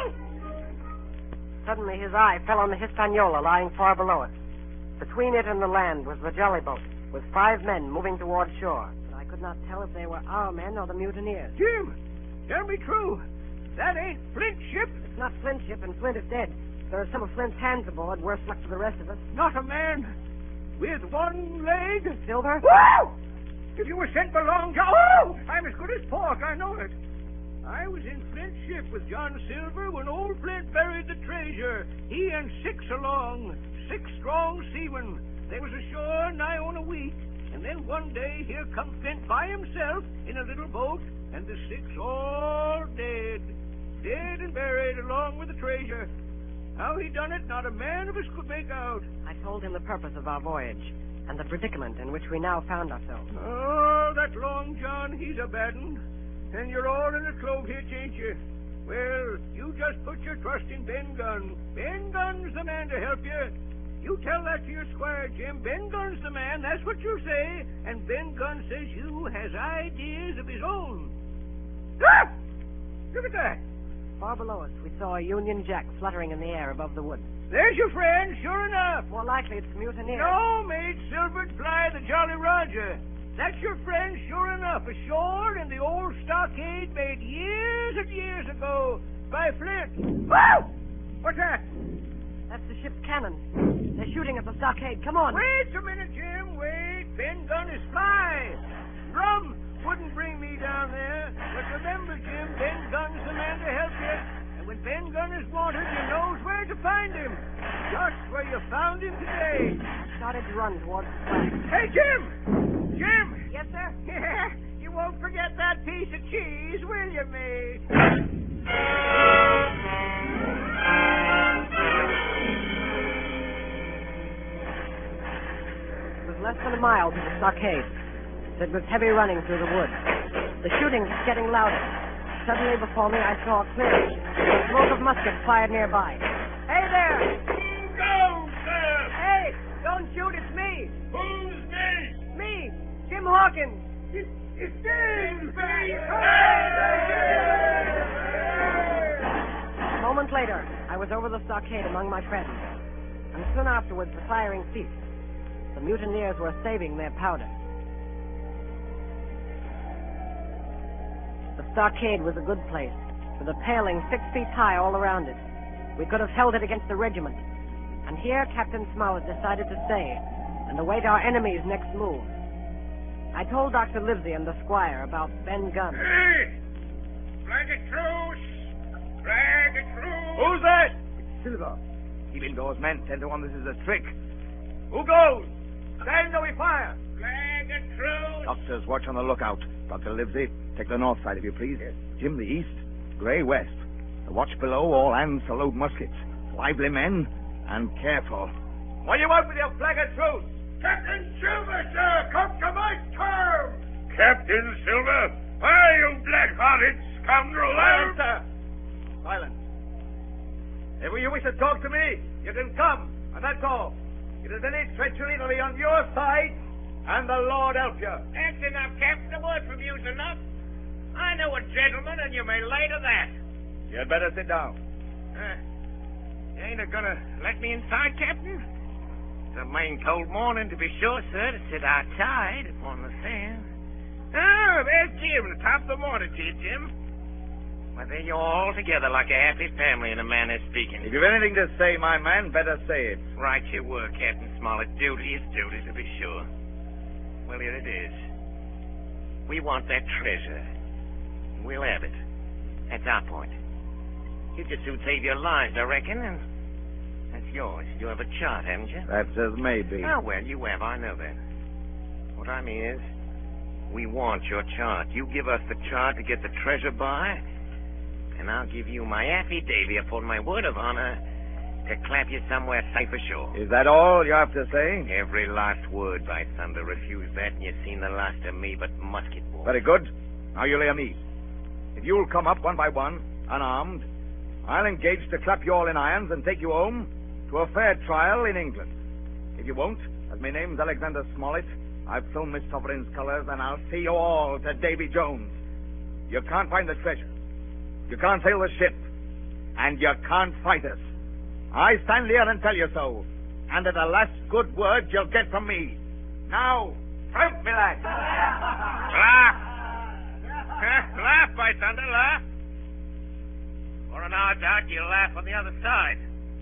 Suddenly his eye fell on the Hispaniola lying far below us. Between it and the land was the jolly boat, with five men moving toward shore. But I could not tell if they were our men or the mutineers. Jim, tell me true. That ain't Flint's ship. It's not Flint's ship, and Flint is dead. There are some of Flint's hands aboard, worse luck for the rest of us. Not a man with one leg. Silver? Whoa! If you were sent for Long John... Oh! I'm as good as pork, I know it. I was in Flint's ship with John Silver when old Flint buried the treasure. He and six along, six strong seamen. They was ashore nigh on a week. And then one day here come Flint by himself in a little boat, and the six all dead. Dead and buried along with the treasure. How he done it, not a man of us could make out. I told him the purpose of our voyage, and the predicament in which we now found ourselves. Oh, that Long John, he's a bad un. And you're all in a clove hitch, ain't you? Well, you just put your trust in Ben Gunn. Ben Gunn's the man to help you. You tell that to your squire, Jim. Ben Gunn's the man, that's what you say. And Ben Gunn says you has ideas of his own. Ah! Look at that. Far below us, we saw a Union Jack fluttering in the air above the woods. There's your friend, sure enough. More likely it's mutineers. No, mate, Silver Fly, the Jolly Roger. That's your friend, sure enough, ashore in the old stockade made years and years ago by Flint. Whoa! What's that? That's the ship's cannon. They're shooting at the stockade. Come on. Wait a minute, Jim. Wait. Ben Gunn is fly. Rum wouldn't bring me down there. But remember, Jim, Ben Gunn's the man to help you. And when Ben Gunn is wanted, you knows where to find him. Just where you found him today. I started to run towards the flag. Hey, Jim! Jim! Yes, sir? Yeah, you won't forget that piece of cheese, will you, mate? It was less than a mile to the stockade. It was heavy running through the woods. The shooting was getting louder. Suddenly before me, I saw a clearing. smoke of muskets fired nearby. Hey there! Go, sir! Hey! Don't shoot, it's me! Who's me? Me! Jim Hawkins! It's, it's Jim! A moment later, I was over the stockade among my friends. And soon afterwards, the firing ceased. The mutineers were saving their powder. The stockade was a good place, with a paling six feet high all around it. We could have held it against the regiment. And here Captain Smollett decided to stay and await our enemy's next move. I told Doctor Livesey and the squire about Ben Gunn. Hey! Flag a truce! Flag a truce! Who's that? It's Silver. Keep indoors, men. Ten to one, this is a trick. Who goes? Stand or we fire. Flag a truce! Doctors, watch on the lookout. Doctor Livesey, take the north side, if you please. Yes. Jim, the east. Gray, west. The watch below, all hands to load muskets. Lively men, and careful. What do you want with your flag of truce? Captain Silver, sir! Come to my terms! Captain Silver? Why, you black-hearted scoundrel! Silence, sir! Silence. If you wish to talk to me, you can come, and that's all. If there's any treachery, it'll be on your side, and the Lord help you. That's enough, Captain. A word from you's enough. I know a gentleman, and you may lay to that. You'd better sit down. Uh, you ain't a gonna let me inside, Captain? It's a main cold morning, to be sure, sir, to sit outside upon the sand. Oh, there's Jim, the top of the morning to you, Jim. Well, there you're all together like a happy family in a manner of speaking. If you've anything to say, my man, better say it. Right you were, Captain Smollett. Duty is duty, to be sure. Well, here it is. We want that treasure. We'll have it. That's our point. You just soon save your lives, I reckon, and that's yours. You have a chart, haven't you? That's as may be. Oh, well, you have. I know that. What I mean is, we want your chart. You give us the chart to get the treasure by, and I'll give you my affidavit upon my word of honor to clap you somewhere safe ashore. Is that all you have to say? Every last word, by thunder. Refuse that, and you've seen the last of me but musket balls. Very good. Now you'll hear me. If you'll come up one by one, unarmed, I'll engage to clap you all in irons and take you home to a fair trial in England. If you won't, as my name's Alexander Smollett, I've flown Miss Sovereign's colors, and I'll see you all to Davy Jones. You can't find the treasure. You can't sail the ship. And you can't fight us. I stand here and tell you so. And at the last good word you'll get from me. Now, out, me lad. Laugh. Laugh, by thunder, laugh. For an hour's out, you'll laugh on the other side.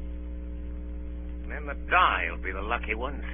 And then the die will be the lucky ones.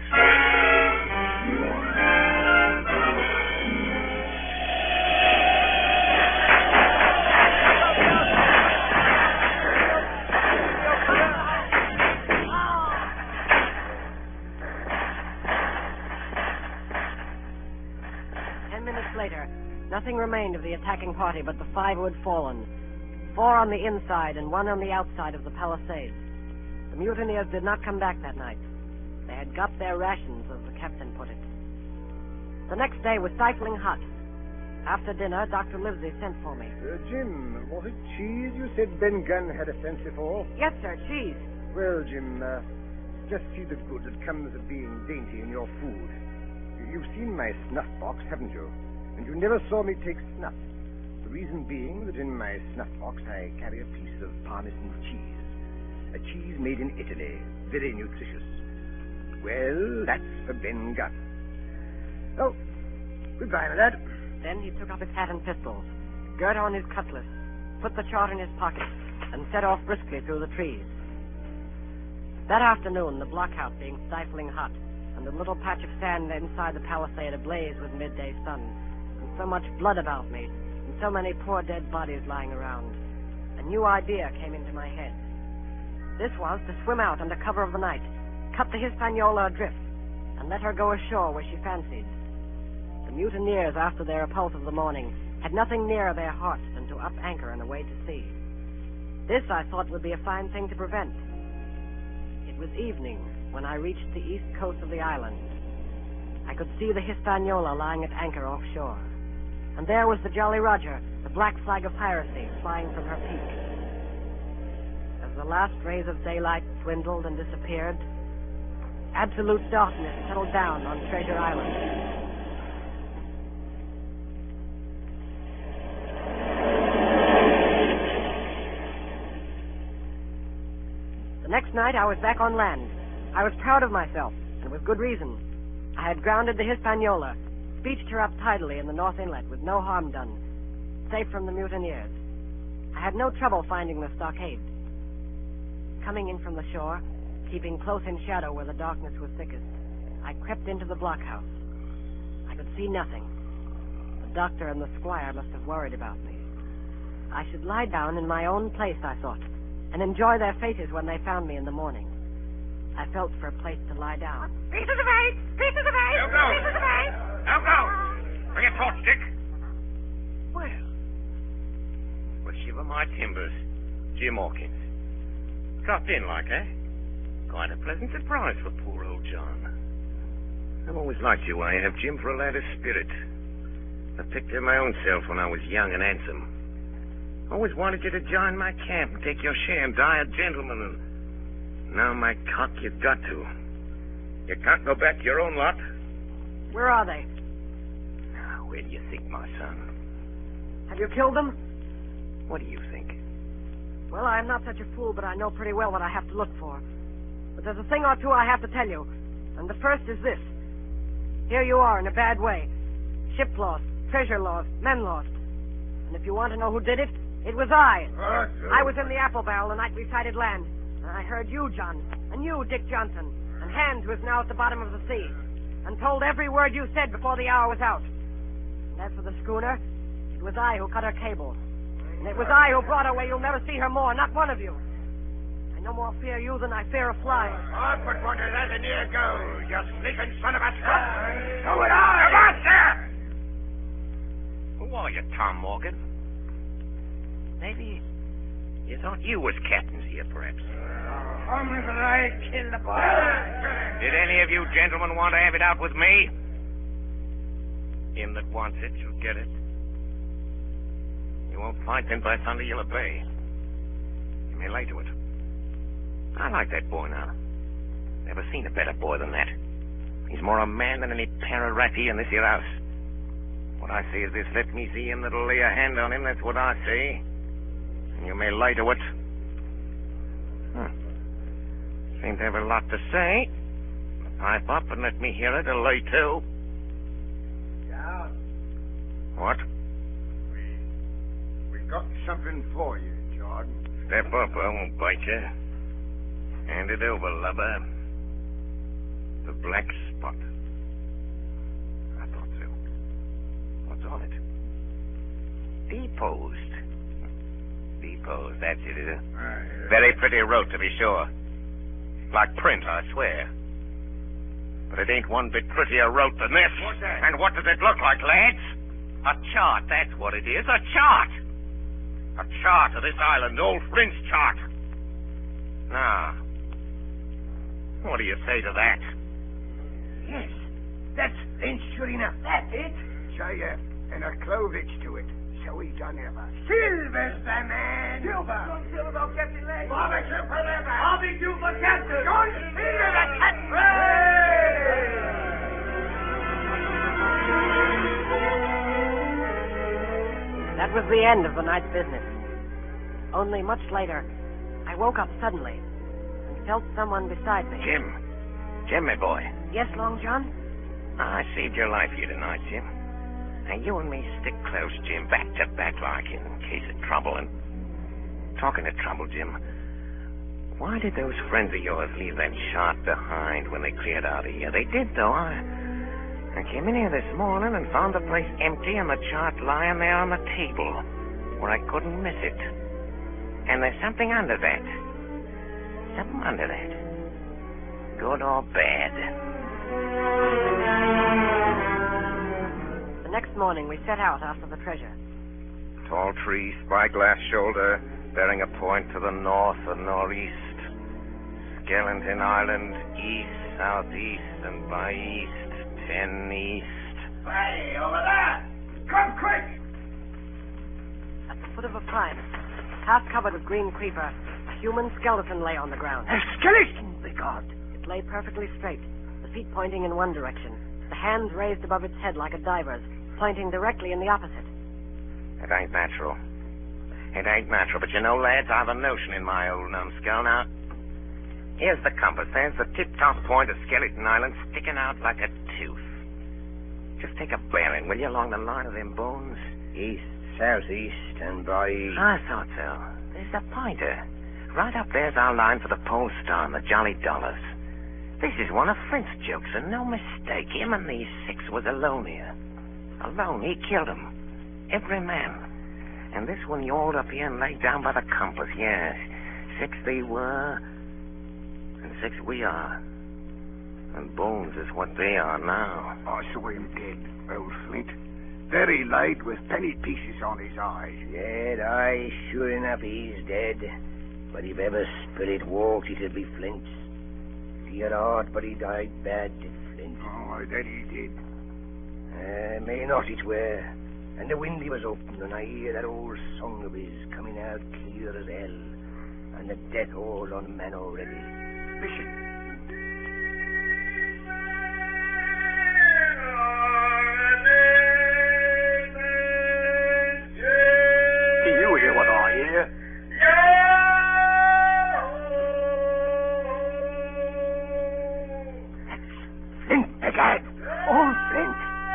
Ten minutes later, nothing remained of the attacking party but the five who had fallen. Four on the inside and one on the outside of the palisades. The mutineers did not come back that night. They had got their rations, as the captain put it. The next day was stifling hot. After dinner, Doctor Livesey sent for me. Uh, Jim, was it cheese you said Ben Gunn had a fancy for? Yes, sir, cheese. Well, Jim, uh, just see the good that comes of being dainty in your food. You've seen my snuff box, haven't you? And you never saw me take snuff. The reason being that in my snuff box I carry a piece of Parmesan cheese. A cheese made in Italy, very nutritious. Well, that's for Ben Gunn. Oh, goodbye, my lad. Then he took up his hat and pistols, girt on his cutlass, put the chart in his pocket, and set off briskly through the trees. That afternoon, the blockhouse being stifling hot, and the little patch of sand inside the palisade ablaze with midday sun, and so much blood about me, and so many poor dead bodies lying around, a new idea came into my head. This was to swim out under cover of the night, cut the Hispaniola adrift, and let her go ashore where she fancied. The mutineers, after their repulse of the morning, had nothing nearer their hearts than to up anchor and away to sea. This, I thought, would be a fine thing to prevent. It was evening when I reached the east coast of the island. I could see the Hispaniola lying at anchor offshore. And there was the Jolly Roger, the black flag of piracy, flying from her peak. the last rays of daylight dwindled and disappeared, absolute darkness settled down on Treasure Island. The next night, I was back on land. I was proud of myself, and with good reason. I had grounded the Hispaniola, beached her up tidily in the North Inlet with no harm done, safe from the mutineers. I had no trouble finding the stockade. Coming in from the shore, keeping close in shadow where the darkness was thickest, I crept into the blockhouse. I could see nothing. The doctor and the squire must have worried about me. I should lie down in my own place, I thought, and enjoy their faces when they found me in the morning. I felt for a place to lie down. Pieces of eight! Pieces of eight! Help out! Pieces of eight! Help out! Bring a torch, Dick. Well, well, shiver my timbers. Jim Hawkins. Dropped in like, eh? Quite a pleasant surprise for poor old John. I've always liked your way, have, Jim, for a lad of spirit. I picked her my own self when I was young and handsome. Always wanted you to join my camp and take your share and die a gentleman. And now, my cock, you've got to. You can't go back to your own lot. Where are they? Now, where do you think, my son? Have you killed them? What do you think? Well, I'm not such a fool, but I know pretty well what I have to look for. But there's a thing or two I have to tell you. And the first is this. Here you are in a bad way. Ship lost, treasure lost, men lost. And if you want to know who did it, it was I. I was in the apple barrel the night we sighted land. And I heard you, John, and you, Dick Johnson, and Hans, who is now at the bottom of the sea, and told every word you said before the hour was out. And as for the schooner, it was I who cut her cable. And it was I who brought her where you'll never see her more, not one of you. I no more fear you than I fear a fly. I'll put one of that in here, go, you sneaking son of a skunk. So would I. Come on, sir. Who are you, Tom Morgan? Maybe you thought you was captains here, perhaps. Only that I killed the boy. Did any of you gentlemen want to have it out with me? Him that wants it shall get it. You won't fight then by thunder you'll obey. You may lay to it. I like that boy now. Never seen a better boy than that. He's more a man than any para-ratty in this here house. What I say is this, let me see him that'll lay a hand on him, that's what I say. And you may lay to it. Huh. Seem to have a lot to say. Pipe up and let me hear it, or lay to. John. What? We... we got something for you, Jordan. Step up, I won't bite you. Hand it over, lubber. The black spot. I thought so. What's on it? Deposed. Deposed, that's it, is it? Uh, Very pretty wrote, to be sure. Like print, I swear. But it ain't one bit prettier wrote than this. What's that? And what does it look like, lads? A chart, that's what it is. A chart! A chart of this island, old Flint's chart. Now, what do you say to that? Yes, that's Flint, sure enough. That's it. Say, uh, and a clovage to it. So he done ever. Silver's the man. Silver. John Silver, Captain Leg. Bobby Silver, ever. I'll be due for captain. John Silver, the captain. That was the end of the night's business. Only much later, I woke up suddenly and felt someone beside me. Jim. Jim, my boy. Yes, Long John? I saved your life here tonight, Jim. Now, you and me stick close, Jim, back to back like in case of trouble. And talking of trouble, Jim, why did those friends of yours leave that chart behind when they cleared out of here? They did, though. I, I came in here this morning and found the place empty and the chart lying there on the table where I couldn't miss it. And there's something under that. Something under that. Good or bad. The next morning, we set out after the treasure. Tall tree, spyglass shoulder, bearing a point to the north and northeast. Skeleton Island, east, southeast, and by east, ten east. Hey, over there! Come quick! At the foot of a pine, half covered with green creeper, human skeleton lay on the ground. A skeleton, by God! It lay perfectly straight, the feet pointing in one direction, the hands raised above its head like a diver's, pointing directly in the opposite. It ain't natural. It ain't natural, but you know, lads, I've a notion in my old numbskull. Now, here's the compass. There's the tip-top point of Skeleton Island sticking out like a tooth. Just take a bearing, will you, along the line of them bones? East, southeast, and by... I thought so. There's the pointer. Right up there's our line for the Pole Star and the Jolly Dollars. This is one of Flint's jokes, and no mistake. Him and these six was alone here. Alone. He killed them. Every man. And this one yawled up here and laid down by the compass, yes. Six they were, and six we are. And Bones is what they are now. I saw him dead, old Flint. Very laid with penny pieces on his eyes. Dead, aye, sure enough he's dead. But if ever spirit walked, it'd be Flint's. He had heart, but he died bad, did Flint. Oh, that he did. Uh, may not it were. And the windy was open, and I hear that old song of his coming out clear as hell. And the death all on man already. Listen. Do you hear what I hear? That's Flint, begad. Old Flint.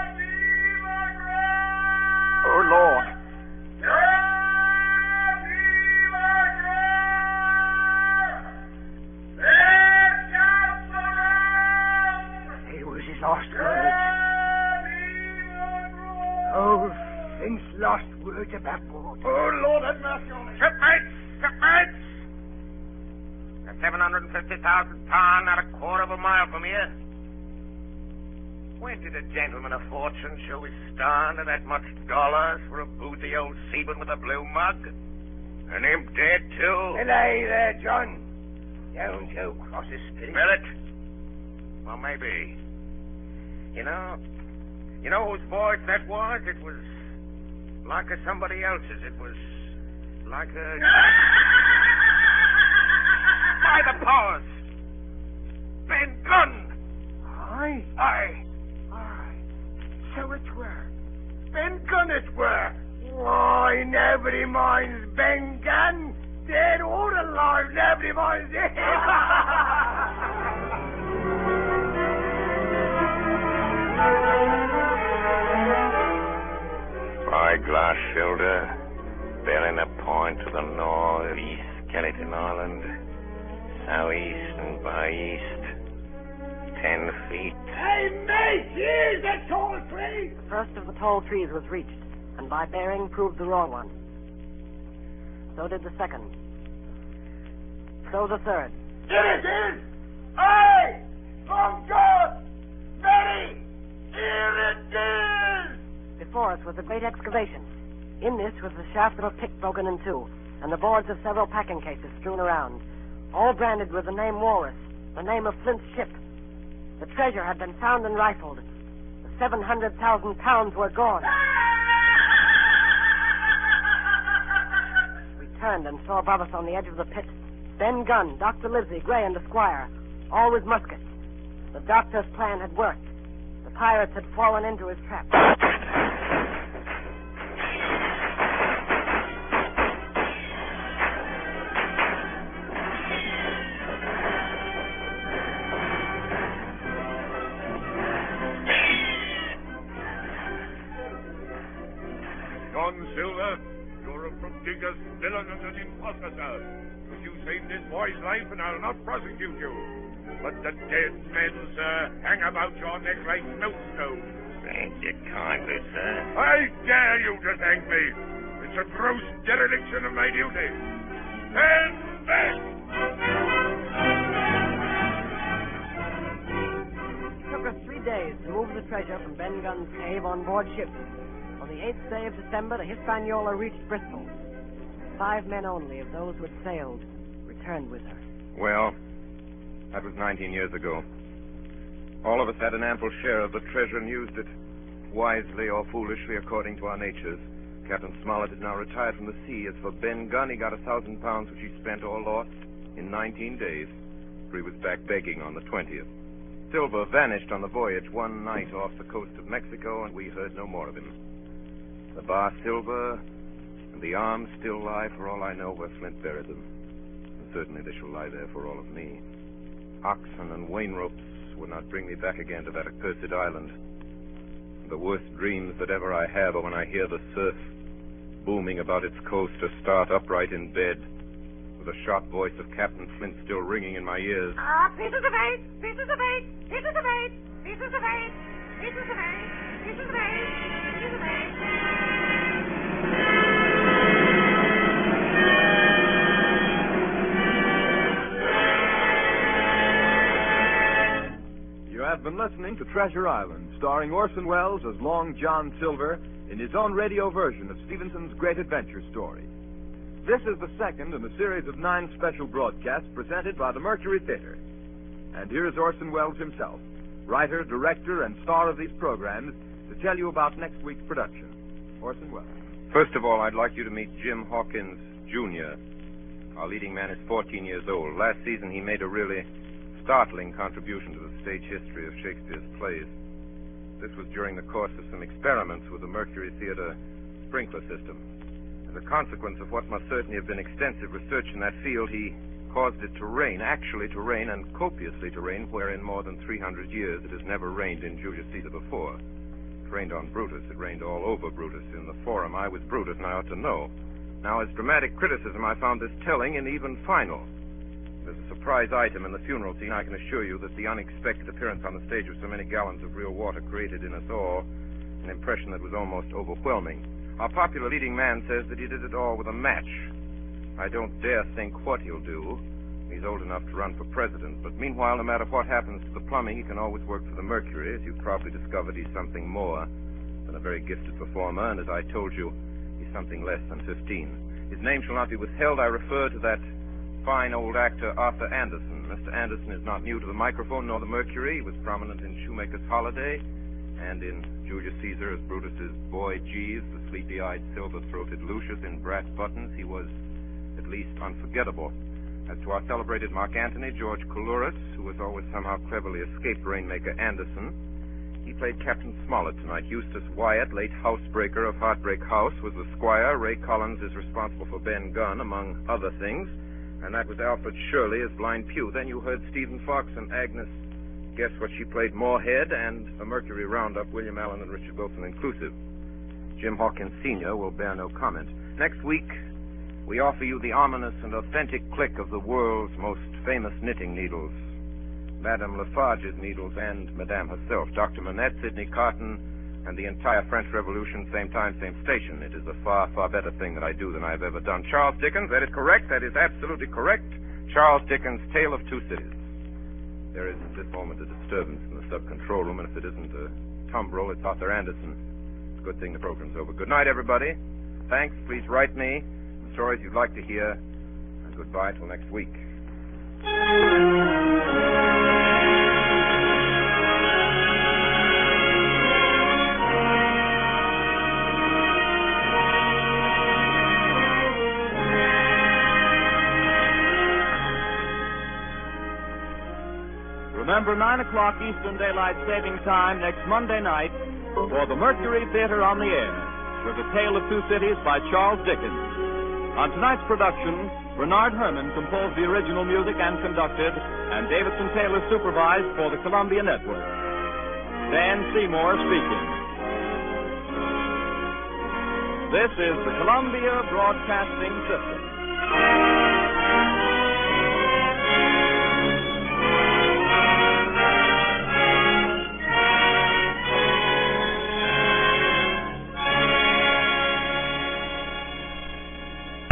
Oh, Lord. It was his last words. Oh, Flint's last words about board. Oh, Lord, have mercy on me. Shipmates! Shipmates! That's seven hundred fifty thousand ton at a quarter of a mile from here. When did a gentleman of fortune show his star under that much dollars for a boozy old seaman with a blue mug? And him dead, too. Hello there, John. Don't go cross the spirit. Will it? Well, maybe. You know, you know whose voice that was? It was like a somebody else's. It was like a... By the powers! Ben Gunn! Aye? Aye. Aye. So it were. Ben Gunn it were. Why, nobody minds Ben Gunn. Dead or alive, nobody minds it. Spyglass shoulder, bearing a point to the northeast, Skeleton Island, southeast and by east, ten feet. Hey, mate, here's the tall tree. The first of the tall trees was reached, and by bearing proved the wrong one. So did the second. So the third. Here it is! Aye! Long John! Betty! Here it is! Before us was a great excavation. In this was the shaft of a pick broken in two, and the boards of several packing cases strewn around, all branded with the name Walrus, the name of Flint's ship. The treasure had been found and rifled. The seven hundred thousand pounds were gone. We turned and saw above us on the edge of the pit Ben Gunn, Doctor Livesey, Gray, and the squire, all with muskets. The doctor's plan had worked. The pirates had fallen into his trap. John Silver, you're a prodigious villain and an impostor, sir. But you saved this boy's life, and I'll not prosecute you. But the dead men, sir, hang about your neck like millstones. Thank you kindly, sir. I dare you to thank me. It's a gross dereliction of my duty. Stand back! It took us three days to move the treasure from Ben Gunn's cave on board ship. On the eighth day of December, the Hispaniola reached Bristol. Five men only of those who had sailed returned with her. Well, that was nineteen years ago. All of us had an ample share of the treasure and used it, wisely or foolishly according to our natures, Captain Smollett is now retired from the sea. As for Ben Gunn, he got a thousand pounds which he spent or lost in nineteen days, for he was back begging on the twentieth. Silver vanished on the voyage one night off the coast of Mexico, and we heard no more of him. The bar Silver and the arms still lie, for all I know, where Flint buried them. And certainly they shall lie there for all of me. Oxen and wain ropes would not bring me back again to that accursed island. The worst dreams that ever I have are when I hear the surf booming about its coast or start upright in bed, with the sharp voice of Captain Flint still ringing in my ears. Ah, pieces of eight, pieces of eight, pieces of eight, pieces of eight, pieces of eight, pieces of eight, pieces of eight. You have been listening to Treasure Island, starring Orson Welles as Long John Silver in his own radio version of Stevenson's great adventure story. This is the second in a series of nine special broadcasts presented by the Mercury Theater. And here is Orson Welles himself, writer, director, and star of these programs, to tell you about next week's production. Orson Welles. First of all, I'd like you to meet Jim Hawkins, Junior Our leading man is fourteen years old. Last season, he made a really startling contribution to the stage history of Shakespeare's plays. This was during the course of some experiments with the Mercury Theater sprinkler system. As a consequence of what must certainly have been extensive research in that field, he caused it to rain, actually to rain, and copiously to rain, where in more than three hundred years it has never rained in Julius Caesar before. It rained on Brutus. It rained all over Brutus. In the Forum, I was Brutus, and I ought to know. Now, as dramatic criticism, I found this telling and even final. There's a surprise item in the funeral scene. I can assure you that the unexpected appearance on the stage of so many gallons of real water created in us all an impression that was almost overwhelming. Our popular leading man says that he did it all with a match. I don't dare think what he'll do. He's old enough to run for president. But meanwhile, no matter what happens to the plumbing, he can always work for the Mercury. As you've probably discovered, he's something more than a very gifted performer. And as I told you, he's something less than fifteen. His name shall not be withheld. I refer to that fine old actor Arthur Anderson. Mister Anderson is not new to the microphone nor the Mercury. He was prominent in Shoemaker's Holiday and in Julius Caesar as Brutus's boy Jeeves, the sleepy-eyed, silver-throated Lucius in brass buttons. He was at least unforgettable. As to our celebrated Mark Antony, George Coulouris, who has always somehow cleverly escaped Rainmaker Anderson, he played Captain Smollett tonight. Eustace Wyatt, late housebreaker of Heartbreak House, was the squire. Ray Collins is responsible for Ben Gunn, among other things. And that was Alfred Shirley as Blind Pew. Then you heard Stephen Fox and Agnes, guess what she played, Moorhead, and a Mercury roundup, William Allen and Richard Wilson inclusive. Jim Hawkins Senior will bear no comment. Next week, we offer you the ominous and authentic click of the world's most famous knitting needles, Madame Lafarge's needles and Madame herself, Doctor Manette, Sidney Carton, and the entire French Revolution, same time, same station. It is a far, far better thing that I do than I've ever done. Charles Dickens, that is correct. That is absolutely correct. Charles Dickens' Tale of Two Cities. There is at this moment a disturbance in the sub-control room, and if it isn't a tumbrel, it's Arthur Anderson. It's a good thing the program's over. Good night, everybody. Thanks. Please write me the stories you'd like to hear, and goodbye till next week. Remember, nine o'clock Eastern Daylight Saving Time next Monday night for the Mercury Theater on the Air with A Tale of Two Cities by Charles Dickens. On tonight's production, Bernard Herrmann composed the original music and conducted, and Davidson Taylor supervised for the Columbia Network. Dan Seymour speaking. This is the Columbia Broadcasting System.